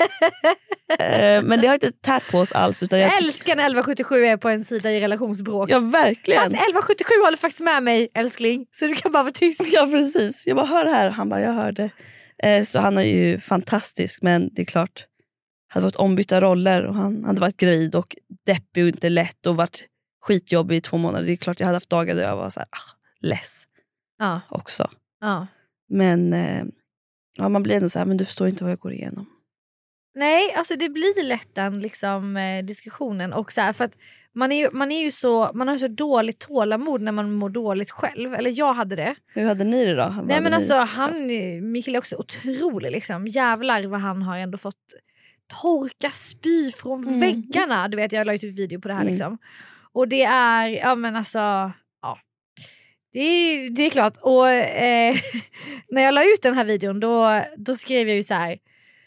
eh, men det har inte tärt på oss alls. Utan jag, jag älskar när elva sjuttiosju är på en sida i relationsbråk. Ja, verkligen. Fast elva sjuttiosju håller faktiskt med mig, älskling. Så du kan bara vara tyst. Ja, precis. Jag bara, hör här. Han bara, jag hörde. Eh, så han är ju fantastisk. Men det är klart, hade varit ombytta roller. Och han hade varit gravid och deppig och inte lätt. Och varit skitjobbig i två månader. Det är klart, jag hade haft dagar där jag var så här, ah, less. Ja. Också. Ja. Men eh, ja, man blir ändå så här, men du förstår inte vad jag går igenom. Nej, alltså det blir lätt den liksom, eh, diskussionen. Och så här, för att man är, ju, man är ju så, man har så dåligt tålamod när man mår dåligt själv. Eller jag hade det. Hur hade ni det då? Vad Nej men alltså han, klass? Mikael är också otrolig liksom. Jävlar vad han har ändå fått torka spy från Mm. väggarna. Du vet, jag la ut ett video på det här Mm. liksom. Och det är, ja men alltså, ja. Det är, det är klart. Och eh, när jag la ut den här videon då, då skrev jag ju så här.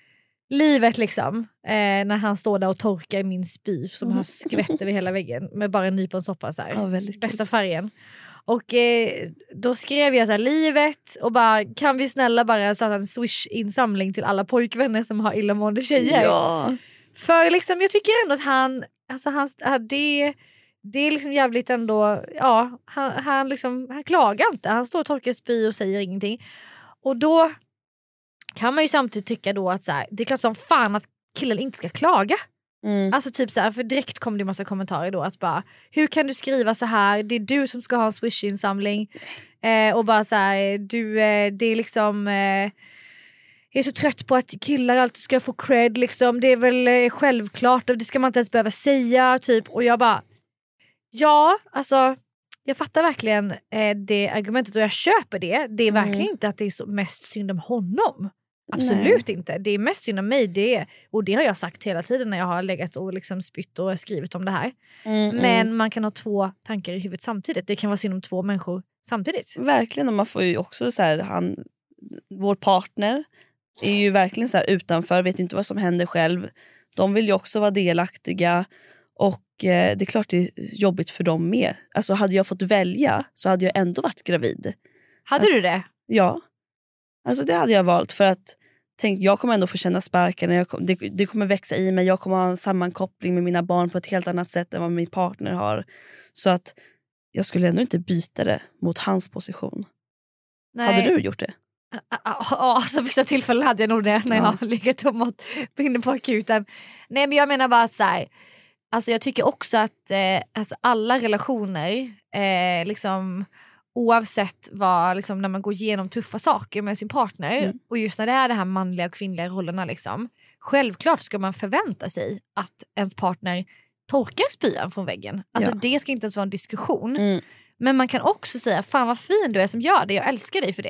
Livet liksom, eh, när han står där och torkar min spy som Mm. har skvätt över hela väggen med bara en nyponsoppa så här. Ja, väldigt kul. Bästa färgen. Och eh, då skrev jag så här, livet och bara, kan vi snälla bara starta en Swish-insamling till alla pojkvänner som har illamående tjejer. Ja. För liksom, jag tycker ändå att han, alltså han, det, det är liksom jävligt ändå, ja, han, han liksom, han klagar inte. Han står och torkar spy och säger ingenting. Och då kan man ju samtidigt tycka då att så här, det är klart som fan att killen inte ska klaga. Mm. Alltså typ så här, för direkt kom det en massa kommentarer då att bara, hur kan du skriva så här? Det är du som ska ha en Swish-insamling. Eh, och bara så här, du, eh, det är liksom, eh, jag är så trött på att killar alltid ska få cred liksom. Det är väl eh, självklart och det ska man inte ens behöva säga typ. Och jag bara, ja alltså jag fattar verkligen eh, det argumentet och jag köper det. Det är Mm. verkligen inte att det är så mest synd om honom. Absolut Nej. inte. Det är mest synd om mig. Det är, och det har jag sagt hela tiden när jag har legat och liksom spytt och skrivit om det här. Mm, Men mm. man kan ha två tankar i huvudet samtidigt. Det kan vara synd om två människor samtidigt. Verkligen, och man får ju också så här, han, vår partner är ju verkligen så här utanför, vet inte vad som händer själv. De vill ju också vara delaktiga. Och eh, det är klart det är jobbigt för dem med. Alltså hade jag fått välja så hade jag ändå varit gravid. Hade alltså, du det? Ja. Alltså det hade jag valt för att tänk, jag kommer ändå få känna sparken. Jag kom, det, det kommer växa i mig. Jag kommer ha en sammankoppling med mina barn på ett helt annat sätt än vad min partner har. Så att jag skulle ändå inte byta det mot hans position. Nej. Hade du gjort det? Ja, alltså vissa tillfällen hade jag nog det när jag Ja. har legat och mått inne på akuten. Nej men jag menar bara att så här, alltså jag tycker också att eh, alltså alla relationer eh, liksom oavsett vad, liksom, när man går igenom tuffa saker med sin partner Mm. och just när det är de här manliga och kvinnliga rollerna liksom, självklart ska man förvänta sig att ens partner torkar spyan från väggen. Alltså Ja. det ska inte ens vara en diskussion. Mm. Men man kan också säga, fan vad fin du är som gör det, jag älskar dig för det.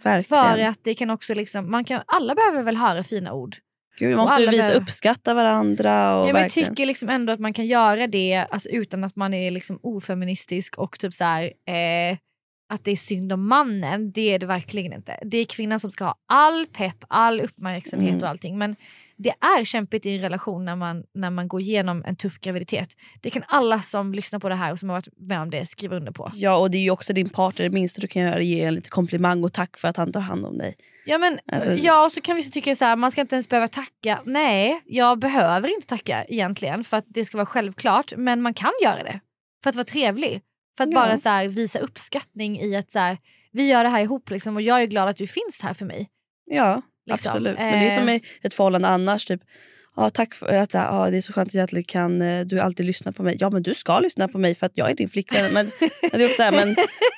Verkligen. För att det kan också liksom, man kan, alla behöver väl höra fina ord. Gud, vi måste ju visa behöver... uppskatta varandra. Och ja, men jag verkligen. tycker liksom ändå att man kan göra det alltså, utan att man är liksom ofeministisk och typ så här, eh, att det är synd om mannen. Det är det verkligen inte. Det är kvinnan som ska ha all pepp, all uppmärksamhet mm. och allting. Men det är kämpigt i en relation när man, när man går igenom en tuff graviditet. Det kan alla som lyssnar på det här och som har varit med om det skriva under på. Ja, och det är ju också din partner. Det minsta du kan göra är ge en lite komplimang och tack för att han tar hand om dig. Ja, men, alltså, ja, och så kan vi tycka så här, man ska inte ens behöva tacka. Nej, jag behöver inte tacka egentligen för att det ska vara självklart. Men man kan göra det för att vara trevlig. För att ja. bara så här, visa uppskattning i att så här, vi gör det här ihop liksom, och jag är glad att du finns här för mig. Ja, liksom. Absolut. Men det är som i ett förhållande annars. Typ, ja, tack för att ja, det är så skönt att jag alltid kan, du alltid lyssnar på mig. Ja, men du ska lyssna på mig för att jag är din flickvän. Men, men det är också här, men...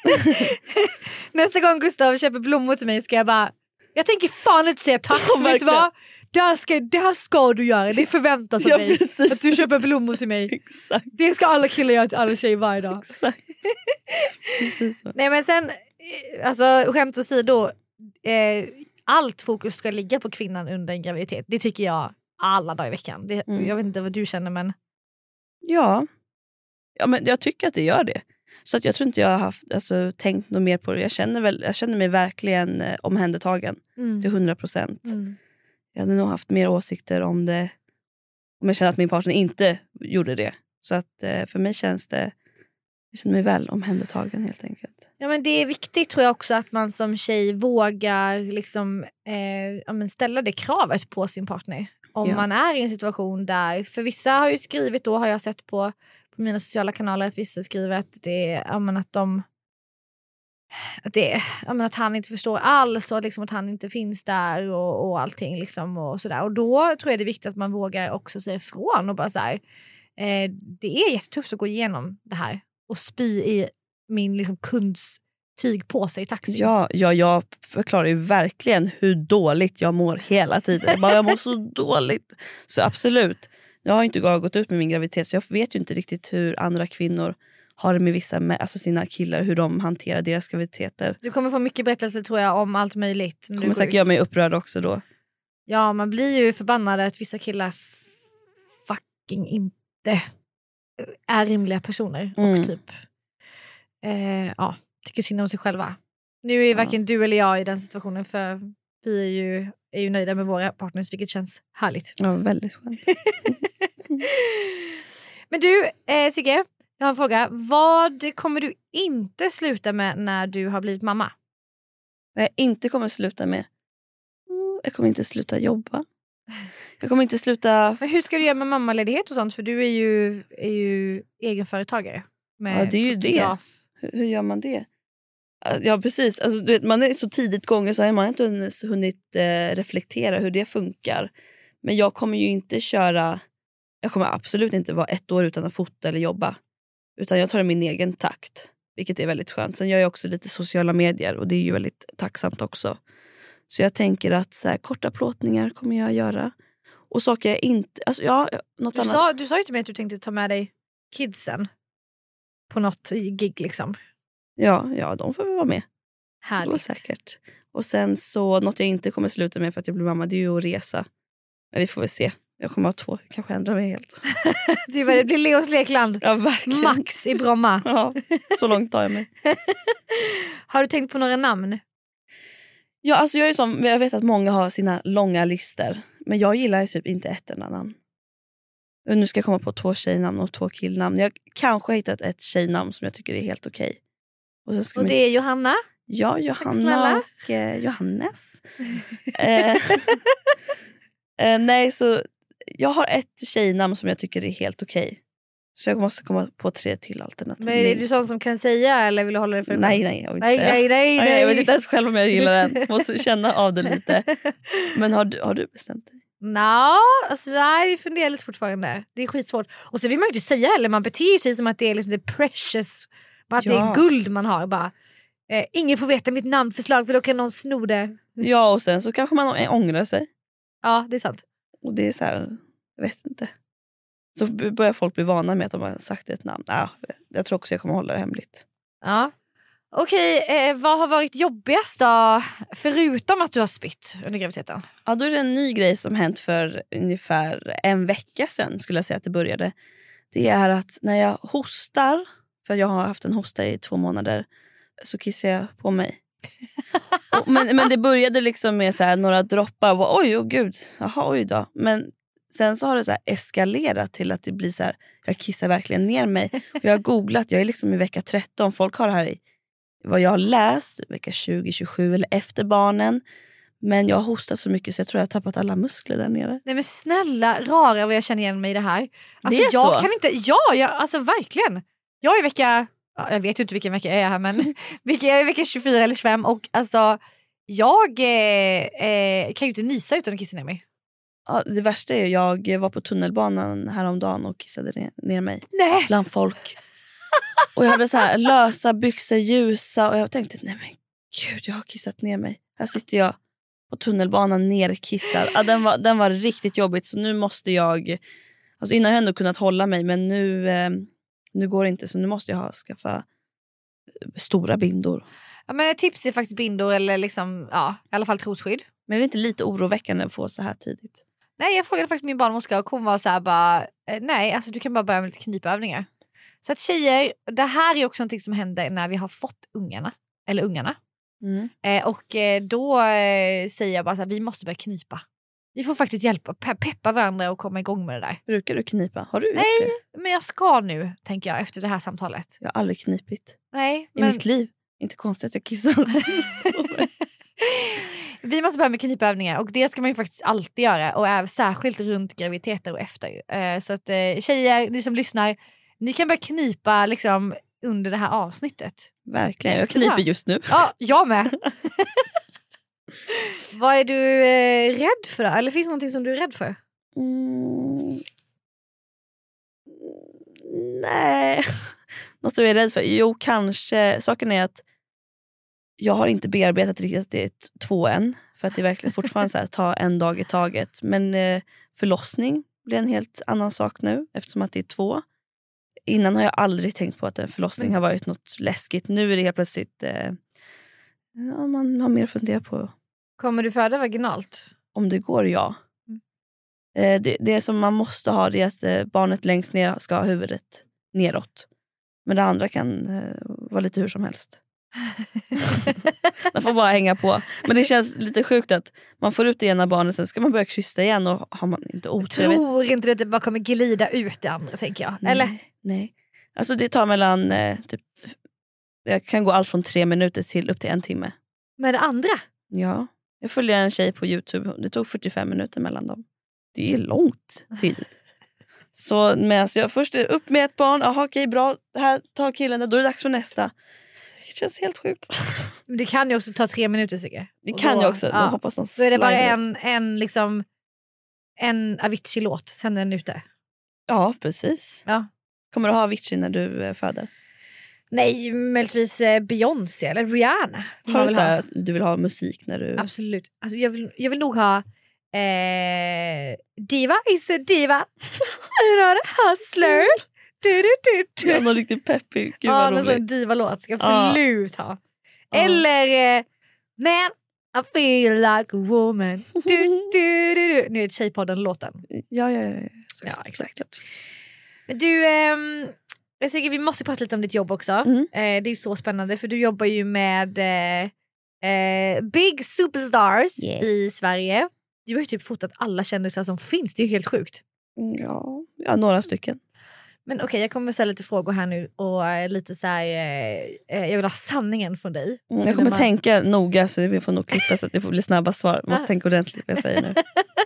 Nästa gång Gustav köper blommor till mig ska jag bara, jag tänker fan inte säga tack. Oh, vet du vad? Det här, ska, det här ska du göra. Det förväntas av ja, dig. Precis. Att du köper blommor till mig. Exakt. Det ska alla killar göra till alla tjejer varje dag. Exakt. Precis så. Nej, men sen, alltså skämt åsido, eh, allt fokus ska ligga på kvinnan under en graviditet. Det tycker jag alla dagar i veckan. Det, mm. Jag vet inte vad du känner, men... Ja. Ja, men jag tycker att det gör det. Så att jag tror inte jag har haft, alltså, tänkt något mer på det. Jag känner, väl, jag känner mig verkligen eh, omhändertagen mm. till hundra procent. Mm. Jag hade nog haft mer åsikter om det om jag känner att min partner inte gjorde det. Så att eh, för mig känns det, jag känner mig väl omhändertagen helt enkelt. Ja, men det är viktigt tror jag också att man som tjej vågar liksom, eh, ja, men ställa det kravet på sin partner. Om ja. man är i en situation där, för vissa har ju skrivit då, har jag sett på, på mina sociala kanaler att vissa skriver att, det, ja, men att de att, det, ja, men att han inte förstår alls och liksom att han inte finns där och, och allting liksom och sådär. Och då tror jag det är viktigt att man vågar också säga ifrån och bara så här, eh, det är jättetufft att gå igenom det här och spy i min liksom kunds tygpåse i taxin. Ja, ja, jag förklarar ju verkligen hur dåligt jag mår hela tiden. Jag, bara, jag mår så dåligt. Så absolut, jag har inte gått ut med min graviditet så jag vet ju inte riktigt hur andra kvinnor har det med vissa, med, alltså sina killar, hur de hanterar deras graviditeter. Du kommer få mycket berättelser tror jag om allt möjligt. Kommer säkert göra mig upprörd också då. Ja, man blir ju förbannad att vissa killar fucking inte är rimliga personer. Mm. Och typ eh, ja, tycker synd om sig själva. Nu är ju ja. varken du eller jag i den situationen för vi är ju, är ju nöjda med våra partners, vilket känns härligt. Ja, väldigt skönt. Men du, eh, Sigge, jag har en fråga. Vad kommer du inte sluta med när du har blivit mamma? Vad jag inte kommer sluta med? Jag kommer inte sluta jobba. Jag kommer inte sluta... Men hur ska du göra med mammaledighet och sånt? För du är ju, är ju egenföretagare. Med ja, det är ju fotograf. Det. Hur, hur gör man det? Ja, precis. Alltså, du vet, man är så tidigt gånger så har man inte ens hunnit eh, reflektera hur det funkar. Men jag kommer ju inte köra... Jag kommer absolut inte vara ett år utan att fota eller jobba. Utan jag tar det i min egen takt. Vilket är väldigt skönt. Sen gör jag också lite sociala medier. Och det är ju väldigt tacksamt också. Så jag tänker att så här, korta plåtningar kommer jag göra. Och saker jag inte... Alltså, ja, något du, annat. Sa, du sa ju till mig att du tänkte ta med dig kidsen. På något gig liksom. Ja, ja, de får väl vara med. Härligt. Då säkert. Och sen så, något jag inte kommer sluta med för att jag blir mamma, det är ju att resa. Men vi får väl se. Jag kommer ha två, kanske ändra mig helt. Det blir Leos lekland. Ja, verkligen. Max i Bromma. Ja, så långt tar jag mig. Har du tänkt på några namn? Ja, alltså jag är som, jag vet att många har sina långa listor. Men jag gillar ju typ inte ett enda namn. Nu ska jag komma på två tjejnamn och två killnamn. Jag kanske har hittat ett tjejnamn som jag tycker är helt okej. Och, så ska och det är Johanna? Ja, Johanna och eh, Johannes. eh, eh, nej, så jag har ett tjejnamn som jag tycker är helt okej. Så jag måste komma på tre till alternativ. Men är du sån som kan säga eller vill du hålla det för dig? Nej, nej, jag vill inte nej, säga. nej, nej, nej. Jag vet inte ens själv om jag gillar den. Jag måste känna av det lite. Men har du, har du bestämt dig? Nå, alltså, nej, vi funderar lite fortfarande. Det är skitsvårt. Och så vill man inte säga heller. Man beter sig som att det är liksom det precious. Bara att ja. det är guld man har. Bara, eh, ingen får veta mitt namnförslag för då kan någon sno det. Ja, och sen så kanske man ångrar sig. Ja, det är sant. Och det är så här, jag vet inte. Så börjar folk bli vana med att de har sagt ett namn. Ja, jag tror också jag kommer hålla det hemligt. Ja. Okej, eh, vad har varit jobbigast då? Förutom att du har spytt under graviditeten. Ja, då är det en ny grej som hänt för ungefär en vecka sedan skulle jag säga att det började. Det är att när jag hostar, för jag har haft en hosta i två månader, så kissar jag på mig. Och, men, men det började liksom med så här, några droppar. Och, oj, oh, gud, jaha, oj då. Men sen så har det så här eskalerat till att det blir så här, jag kissar verkligen ner mig. Och jag har googlat, jag är liksom i vecka tretton. Folk har det här i vad jag har läst, vecka tjugo, tjugosju eller efter barnen. Men jag har hostat så mycket så jag tror jag har tappat alla muskler där nere. Nej men snälla, rara vad jag känner igen mig i det här. Alltså, det är jag så? kan inte, ja, jag, alltså verkligen. Jag är i vecka, ja, jag vet ju inte vilken vecka jag är här men vilka, jag är i vecka tjugofyra eller tjugofem och alltså jag eh, eh, kan ju inte nysa utan att kissa ner mig. Ja, det värsta är jag var på tunnelbanan häromdagen och kissade ner, ner mig. Nej. Bland folk. Och jag hade så här lösa byxor, ljusa och jag tänkte, nej men gud, jag har kissat ner mig. Här sitter jag på tunnelbanan nerkissad. Ja, den, var, den var riktigt jobbigt så nu måste jag, alltså innan har jag ändå kunnat hålla mig men nu, eh, nu går det inte så nu måste jag ha, skaffa stora bindor. Ja, men ett tips är faktiskt bindor eller liksom, ja, i alla fall trosskydd. Men är det inte lite oroväckande att få så här tidigt? Nej, jag frågade faktiskt min barnmorska och hon var så här bara, eh, nej, alltså du kan bara börja med lite knipövningar. Så att tjejer, det här är också någonting som händer när vi har fått ungarna, eller ungarna. Mm. Eh, och eh, då eh, säger jag bara så här, vi måste börja knipa. Vi får faktiskt hjälpa, pe- peppa varandra och komma igång med det där. Brukar du knipa? Har du gjort Nej, det? men jag ska nu, tänker jag, efter det här samtalet. Jag har aldrig knipit. Nej, I men... mitt liv. Inte konstigt att jag kissar. Vi måste börja med knipövningar och det ska man ju faktiskt alltid göra och är särskilt runt graviditeter och efter. Eh, så att eh, tjejer, ni som lyssnar, ni kan börja knipa liksom under det här avsnittet. Verkligen, jag Jättebra. kniper just nu. Ja, jag med. Vad är du eh, rädd för då? Eller finns det någonting som du är rädd för? Mm. Nej. Något som jag är rädd för? Jo, kanske. Saken är att jag har inte bearbetat riktigt att det är ett två än. För att det är verkligen fortfarande så här, ta en dag i taget. Men eh, förlossning blir en helt annan sak nu. Eftersom att det är två. Innan har jag aldrig tänkt på att en förlossning har varit något läskigt. Nu är det helt plötsligt... Eh, ja, man har mer att fundera på. Kommer du föda vaginalt? Om det går, ja. Mm. Eh, det, det som man måste ha det är att eh, barnet längst ner ska ha huvudet neråt. Men det andra kan eh, vara lite hur som helst. Man får bara hänga på. Men det känns lite sjukt att man får ut det ena barnet, sen ska man börja krysta igen och har man inte otur. Jag tror inte att det bara kommer glida ut det andra, tänker jag. Nej, Eller? nej. Alltså det tar mellan eh, typ, jag kan gå allt från tre minuter till upp till en timme. Men det andra? Ja, jag följer en tjej på YouTube. Det tog fyrtiofem minuter mellan dem. Det är långt tid. Så medan jag först är upp med ett barn, aha, okej bra, här tar killen det, då är det dags för nästa. Det känns helt sjukt. Det kan ju också ta tre minuter, tycker Det och kan då, jag också. Ja. De hoppas de så är det bara slider. en, en liksom en Avicii-låt, sen är den ute. Ja, precis. Ja. Kommer du ha Avicii när du eh, föder? Nej, möjligtvis eh, Beyoncé eller Rihanna. Har du så här, att du vill ha musik när du... Absolut. Alltså, jag, vill, jag vill nog ha eh, Diva is a diva. I'm not a hustler. Du, du, du, du. Ja, någon riktigt peppig. Gud Ja, vad någon roligt. sån diva-låt ska jag absolut ha. Ja. Eller eh, Man, I feel like a woman. Du, du, du, du. Nu är det Tjejpodden-låten. Ja, ja, ja. ja. Ja, exakt. Men du, ehm, jag säger, vi måste prata lite om ditt jobb också. Mm. Eh, det är ju så spännande för du jobbar ju med eh, eh, big superstars Yeah. i Sverige. Du har ju typ fotat alla kändisar som finns, det är ju helt sjukt. Ja, ja, några stycken. Men okej, okay, jag kommer ställa lite frågor här nu och eh, lite så här, eh, jag vill ha sanningen från dig. Mm, jag kommer man... tänka noga så vi får nog klippa så att det får bli snabba svar. Jag måste tänka ordentligt vad jag säger nu.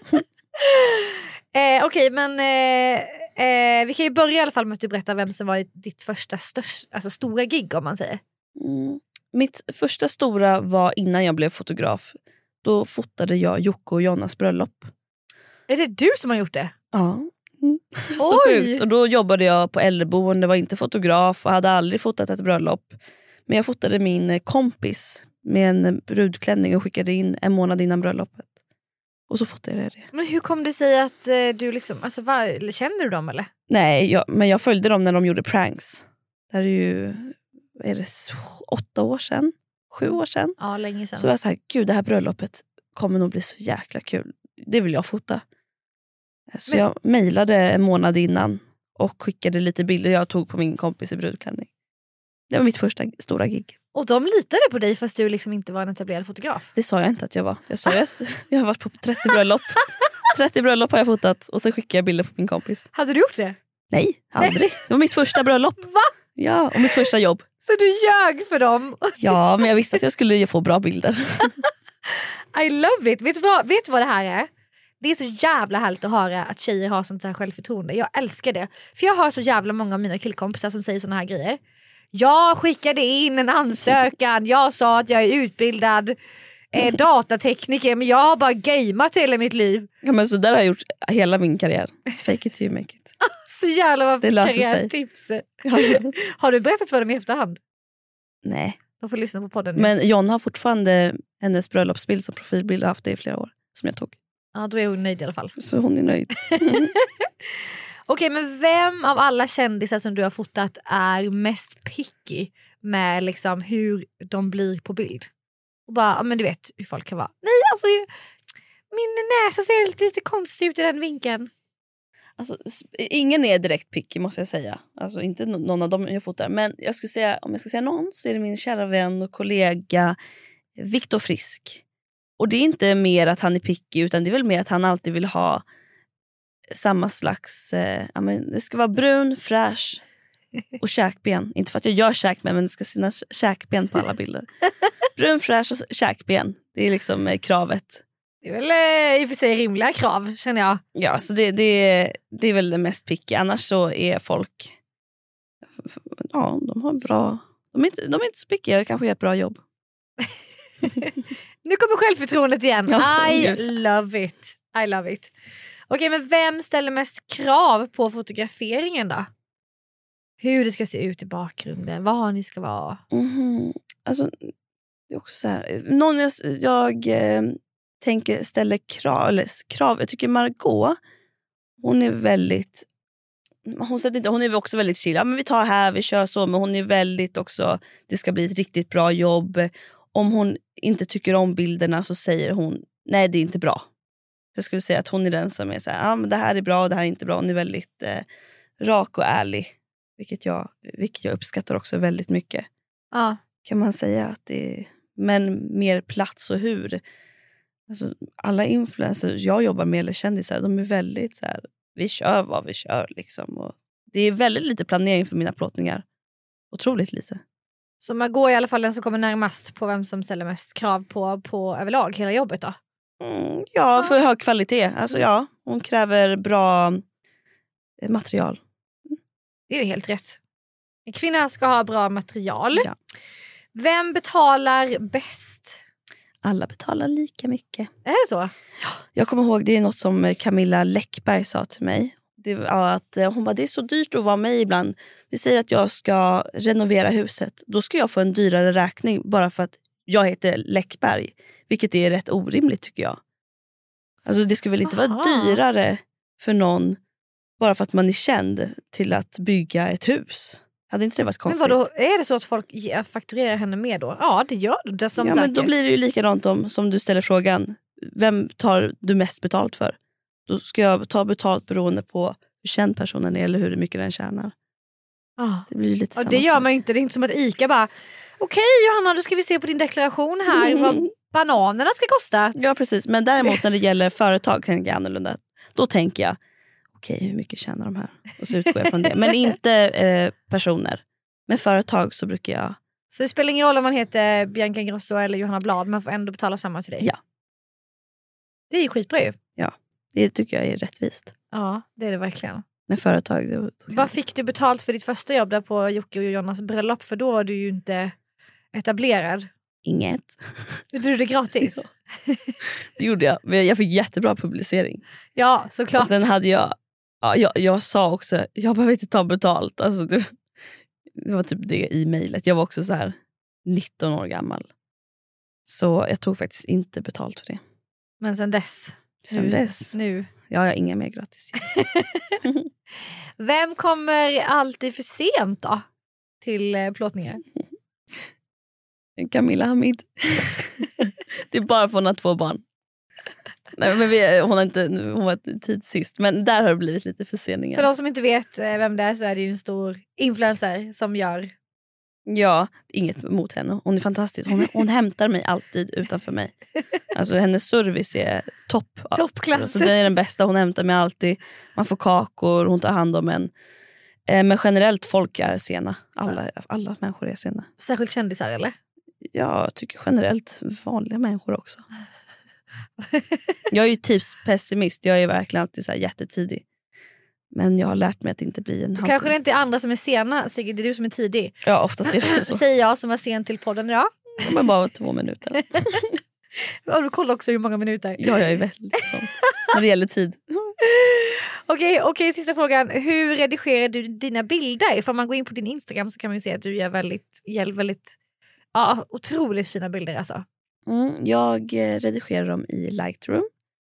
eh, okej, okay, men eh, eh, vi kan ju börja i alla fall med att du berättar vem som var ditt första störst, alltså stora gig, om man säger. Mm. Mitt första stora var innan jag blev fotograf. Då fotade jag Jocke och Jonas bröllop. Är det du som har gjort det? Ja. Mm. Så Oj. sjukt. Och då jobbade jag på äldreboende, var inte fotograf och hade aldrig fotat ett bröllop. Men jag fotade min kompis med en brudklänning och skickade in en månad innan bröllopet. Och så fotade jag det. Men hur kom det sig att eh, du liksom, alltså var, känner du dem eller? Nej, jag, men jag följde dem när de gjorde pranks. Det här är ju vad är det, åtta år sedan, sju år sedan. Ja, länge sedan. Så var jag så här, gud det här bröllopet kommer nog bli så jäkla kul. Det vill jag fota. Så Men... jag mejlade en månad innan och skickade lite bilder jag tog på min kompis i brudklänning. Det var mitt första stora gig. Och de litade på dig fast du liksom inte var en etablerad fotograf? Det sa jag inte att jag var. Jag sa jag, jag har varit på trettio bröllop. trettio bröllop har jag fotat och så skickade jag bilder på min kompis. Hade du gjort det? Nej, aldrig. Det var mitt första bröllop. Va? Ja, och mitt första jobb. Så du ljög för dem? Ja, men jag visste att jag skulle få bra bilder. I love it. Vet du vad, vet du vad det här är? Det är så jävla härligt att höra att tjejer har sånt här självförtroende. Jag älskar det. För jag har så jävla många av mina killkompisar som säger såna här grejer. Jag skickade in en ansökan. Jag sa att jag är utbildad eh, datatekniker, men jag har bara gameat hela mitt liv. Ja, men så där har jag gjort hela min karriär. Fake it till you make it. Så jävla vad Det löser sig. karriärstips. Ja. Har du berättat för dem i efterhand? Nej. De får lyssna på podden nu. Men John har fortfarande hennes bröllopsbild som profilbild och haft det i flera år. Som jag tog. Ja, då är hon nöjd i alla fall. Så hon är nöjd. Okej, men vem av alla kändisar som du har fotat är mest picky med liksom hur de blir på bild? Och bara, ja, men du vet hur folk kan vara. Nej, alltså min näsa ser lite, lite konstig ut i den vinkeln. Alltså, ingen är direkt picky måste jag säga. Alltså inte någon av dem jag fotar. Men jag skulle säga, om jag ska säga någon så är det min kära vän och kollega Viktor Frisk. Och det är inte mer att han är picky utan det är väl mer att han alltid vill ha samma slags, eh, ja, men det ska vara brun, fräsch och käkben. Inte för att jag gör käkben, men det ska synas käkben på alla bilder. Brun, fräsch och käkben. Det är liksom eh, kravet. Det är väl eh, i och för sig rimliga krav, känner jag. Ja, så det, det, det är väl det mest picky. Annars så är folk, ja, de har bra, de är inte, de är inte så picky, jag kanske gör ett bra jobb. Nu kommer självförtroendet igen. Ja, I just. love it. I love it. Okej, men vem ställer mest krav på fotograferingen då? Hur det ska se ut i bakgrunden, vad ni ska vara. Mm-hmm. Alltså, det är också så här, någon jag, jag eh, tänker ställer krav, eller krav, jag tycker Margot, hon är väldigt, hon säger inte, hon är också väldigt chill. Ja, men vi tar här, vi kör så, men hon är väldigt också, det ska bli ett riktigt bra jobb. Om hon inte tycker om bilderna så säger hon, nej det är inte bra. Jag skulle säga att hon är den som är så här, ja men det här är bra och det här är inte bra. Hon är väldigt eh, rak och ärlig. Vilket jag, vilket jag uppskattar också väldigt mycket. Ja. Kan man säga att det är, men mer plats och hur. Alltså, alla influencers jag jobbar med eller kändisar, de är väldigt så här, vi kör vad vi kör liksom. Och det är väldigt lite planering för mina plåtningar. Otroligt lite. Så man går i alla fall den som kommer närmast på vem som ställer mest krav på, på överlag hela jobbet då? Mm, ja, för hög kvalitet. Alltså ja, hon kräver bra material. Det är ju helt rätt. En kvinna ska ha bra material. Ja. Vem betalar bäst? Alla betalar lika mycket. Är det så? Jag kommer ihåg, det är något som Camilla Läckberg sa till mig. Det var att hon bara, det är så dyrt att vara med ibland. Vi säger att jag ska renovera huset. Då ska jag få en dyrare räkning bara för att jag heter Läckberg. Vilket är rätt orimligt tycker jag. Alltså det ska väl inte Aha. vara dyrare för någon bara för att man är känd till att bygga ett hus. Hade inte det varit konstigt? Men vadå, är det så att folk fakturerar henne med då? Ja, det gör det som ja, säkert. men då blir det ju likadant om, som du ställer frågan. Vem tar du mest betalt för? Då ska jag ta betalt beroende på hur känd personen är eller hur mycket den tjänar. Ah. Det blir ju lite Ja, samma det gör sak. man ju inte. Det är inte som att ICA bara, okej Johanna, då ska vi se på din deklaration här vad bananerna ska kosta. Ja, precis. Men däremot när det gäller företag tänker jag annorlunda. Då tänker jag, okej, okay, hur mycket tjänar de här? Och så utgår jag från det. Men inte eh, personer. Med företag så brukar jag... Så det spelar ingen roll om man heter Bianca Ingrosso eller Johanna Blad, man får ändå betala samma till dig. Ja. Det är ju skitbra ju. Ja, det tycker jag är rättvist. Ja, det är det verkligen. Med företag... Då, då Vad jag... fick du betalt för ditt första jobb där på Jocke och Jonas bröllop? För då var du ju inte etablerad. Inget. Du gjorde det gratis? Ja. Det gjorde jag. Men jag fick jättebra publicering. Ja, såklart. Och sen hade jag... Ja, jag, jag sa också, jag behöver inte ta betalt. Alltså det, det var typ det i mejlet. Jag var också så här nitton år gammal. Så jag tog faktiskt inte betalt för det. Men sen dess? Sen nu, dess? Nu. Ja, jag har inga mer gratis. Vem kommer alltid för sent då? Till eh, plåtningar? Camilla Hamid. Det är bara för hon har två barn. Nej, men vi, hon har inte hon var tid sist. Men där har det blivit lite förseningar. För de som inte vet vem det är så är det ju en stor influencer som gör... Ja, inget mot henne. Hon är fantastisk. Hon, hon hämtar mig alltid utanför mig. Alltså hennes service är topp. Toppklass. Alltså, det är den bästa. Hon hämtar mig alltid. Man får kakor, hon tar hand om en. Eh, men generellt folk är sena. Alla, alla människor är sena. Särskilt kändisar eller? Jag tycker generellt vanliga människor också. Jag är ju tidspessimist. Jag är verkligen alltid så här jättetidig. Men jag har lärt mig att inte bli en... Kanske det inte är andra som är sena, Sigge, det är du som är tidig. Ja, oftast är det så. Säger jag som var sen till podden idag. De är bara två minuter. Ja, du kollar också hur många minuter. Ja, jag är väldigt sån. När det gäller tid. Okej, okay, okay, sista frågan. Hur redigerar du dina bilder? För om man går in på din Instagram så kan man ju se att du gör väldigt, gör väldigt ja, otroligt fina bilder. Alltså. Mm, jag redigerar dem i Lightroom.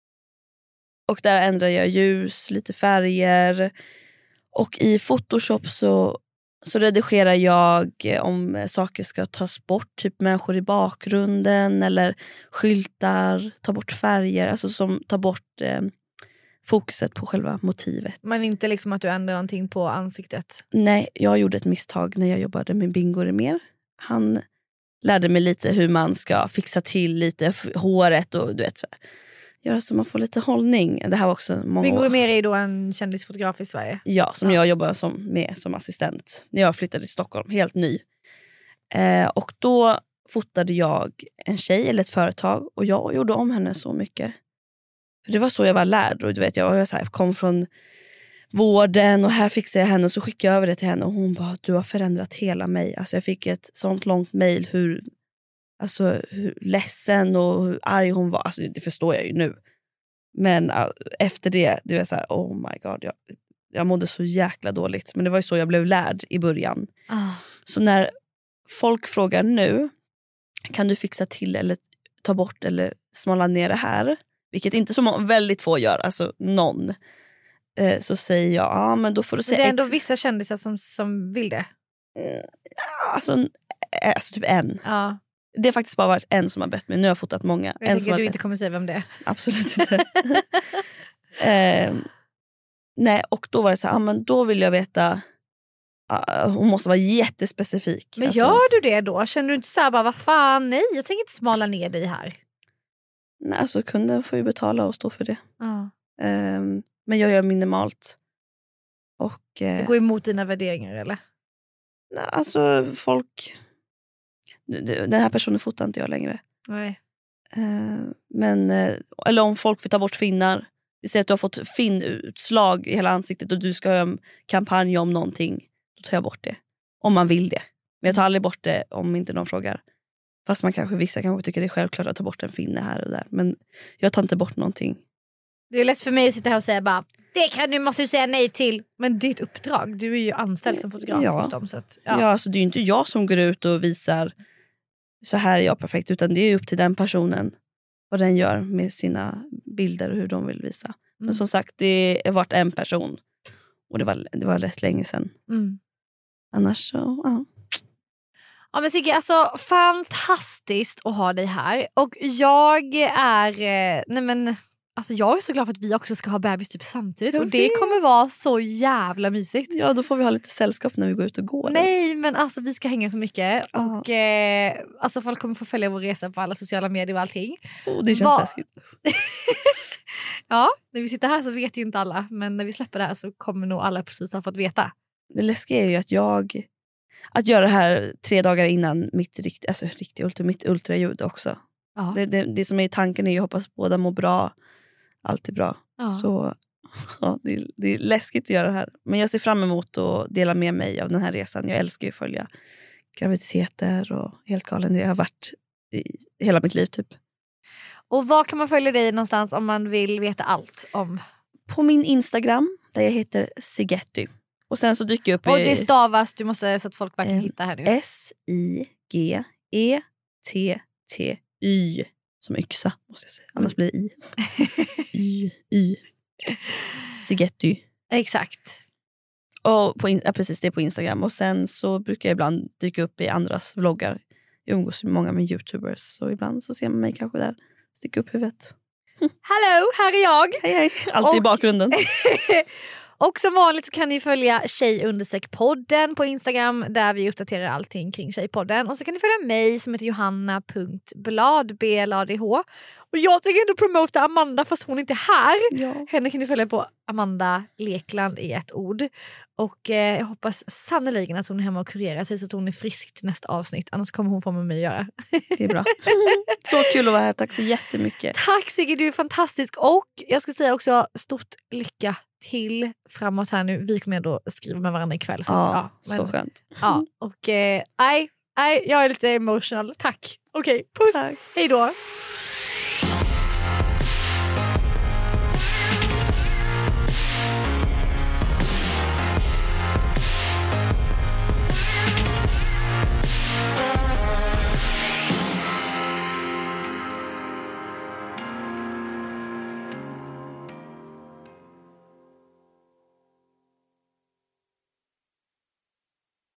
Och där ändrar jag ljus, lite färger. Och i Photoshop så, så redigerar jag om saker ska tas bort. Typ människor i bakgrunden eller skyltar. Ta bort färger. Alltså som tar bort eh, fokuset på själva motivet. Men inte liksom att du ändrar någonting på ansiktet? Nej, jag gjorde ett misstag när jag jobbade med Bingo Rimér. Han lärde mig lite hur man ska fixa till lite håret och du vet så här. Göra så man får lite hållning. Det här var också många Bingo Rimér är då en kändisfotograf i Sverige. Ja, som ja. jag jobbar som, med som assistent. När jag flyttade till Stockholm, helt ny. Eh, och då fotade jag en tjej eller ett företag. Och jag gjorde om henne så mycket. För det var så jag var lärd. Och du vet, jag var så här, kom från vården och här fixade jag henne. Och så skickade jag över det till henne. Och hon bara, du har förändrat hela mig. Alltså jag fick ett sånt långt mejl hur... Alltså hur ledsen och hur arg hon var. Alltså det förstår jag ju nu. Men uh, efter det, det var så här, oh my god. Jag, jag mådde så jäkla dåligt. Men det var ju så jag blev lärd i början. Oh. Så när folk frågar nu, kan du fixa till eller ta bort eller smala ner det här? Vilket inte så många, väldigt få gör, alltså någon. Eh, så säger jag, ja ah, men då får du säga... Det är ändå ex- vissa kändisar som, som vill det. Mm, alltså, alltså typ en. Ja. Det har faktiskt bara varit en som har bett mig. Nu har jag fotat många. Jag en tänker som att du har... inte kommer säga vem det är. Absolut inte. eh, nej, och då var det så här, ah, men då vill jag veta... Ah, hon måste vara jättespecifik. Men alltså, gör du det då? Känner du inte så här, bara, vad fan, nej, jag tänker inte smala ner dig här. Nej, alltså kunden får ju betala och stå för det. Ja. Eh, men jag gör minimalt. Och... Eh, det går emot dina värderingar, eller? Nej, alltså folk... Den här personen fotar inte jag längre. Nej. Uh, men, uh, eller om folk vill ta bort finnar. Vi säger att du har fått finnutslag i hela ansiktet och du ska ha en kampanj om någonting. Då tar jag bort det. Om man vill det. Men jag tar aldrig bort det om inte någon frågar. Fast man kanske, vissa kanske tycker det är självklart att ta bort en finne här och där. Men jag tar inte bort någonting. Det är lätt för mig att sitta här och säga bara, det kan du, måste du säga nej till. Men det är ett uppdrag. Du är ju anställd som fotograf ja. hos dem. Så att, ja. Ja, alltså det är ju inte jag som går ut och visar så här är jag perfekt. Utan det är upp till den personen vad den gör med sina bilder och hur de vill visa. Mm. Men som sagt, det har varit en person. Och det var, det var rätt länge sedan. Mm. Annars så, ja. Ja men Sigge, alltså fantastiskt att ha dig här. Och jag är, nej men... Alltså jag är så glad för att vi också ska ha bebis typ samtidigt. Och det kommer vara så jävla mysigt. Ja, då får vi ha lite sällskap när vi går ut och går. Nej, men alltså vi ska hänga så mycket. Aha. Och eh, alltså folk kommer få följa vår resa på alla sociala medier och allting. Oh, det känns Va- läskigt. Ja, när vi sitter här så vet ju inte alla. Men när vi släpper det här så kommer nog alla precis ha fått veta. Det läskiga är ju att jag... Att göra det här tre dagar innan mitt, rikt, alltså, riktigt ultra, mitt ultraljud också. Det, det, det som är i tanken är ju att hoppas båda mår bra. Allt är bra. Ja. Så ja, det, är, det är läskigt att göra det här. Men jag ser fram emot att dela med mig av den här resan. Jag älskar ju att följa graviditeter och helt galen. Det har varit i hela mitt liv typ. Och var kan man följa dig någonstans om man vill veta allt om? På min Instagram där jag heter Sigety. Och sen så dyker jag upp och i... Och det stavas, du måste så att folk verkligen hittar här nu. S I G E T T Y. Som yxa, måste jag säga. Annars blir det i. Y, y. Sigety. Exakt. Och på in, ja, precis, det är på Instagram. Och sen så brukar jag ibland dyka upp i andras vloggar. Jag umgås med många med YouTubers. Så ibland så ser man mig kanske där. Sticka upp huvudet. Hallå, här är jag. Hej hej, alltid Och- i bakgrunden. Och som vanligt så kan ni följa tjej-podden på Instagram där vi uppdaterar allting kring Tjejpodden. Och så kan ni följa mig som heter johanna punkt blad, B L A D H. Och jag tänker ändå promota Amanda fast hon inte är här. Ja. Henne kan ni följa på Amanda Lekland i ett ord. Och eh, jag hoppas sannoliken att hon är hemma och kurerar sig så att hon är frisk till nästa avsnitt. Annars kommer hon få med mig att göra. Det är bra. Så kul att vara här, tack så jättemycket. Tack Sigge, du är fantastisk. Och jag ska säga också stort lycka till framåt här nu. Vi kommer ändå skriva med varandra ikväll. Så, Ja, men, så skönt. Ja, och eh, nej, nej, jag är lite emotional. Tack. Okej, puss. Tack. Hej då.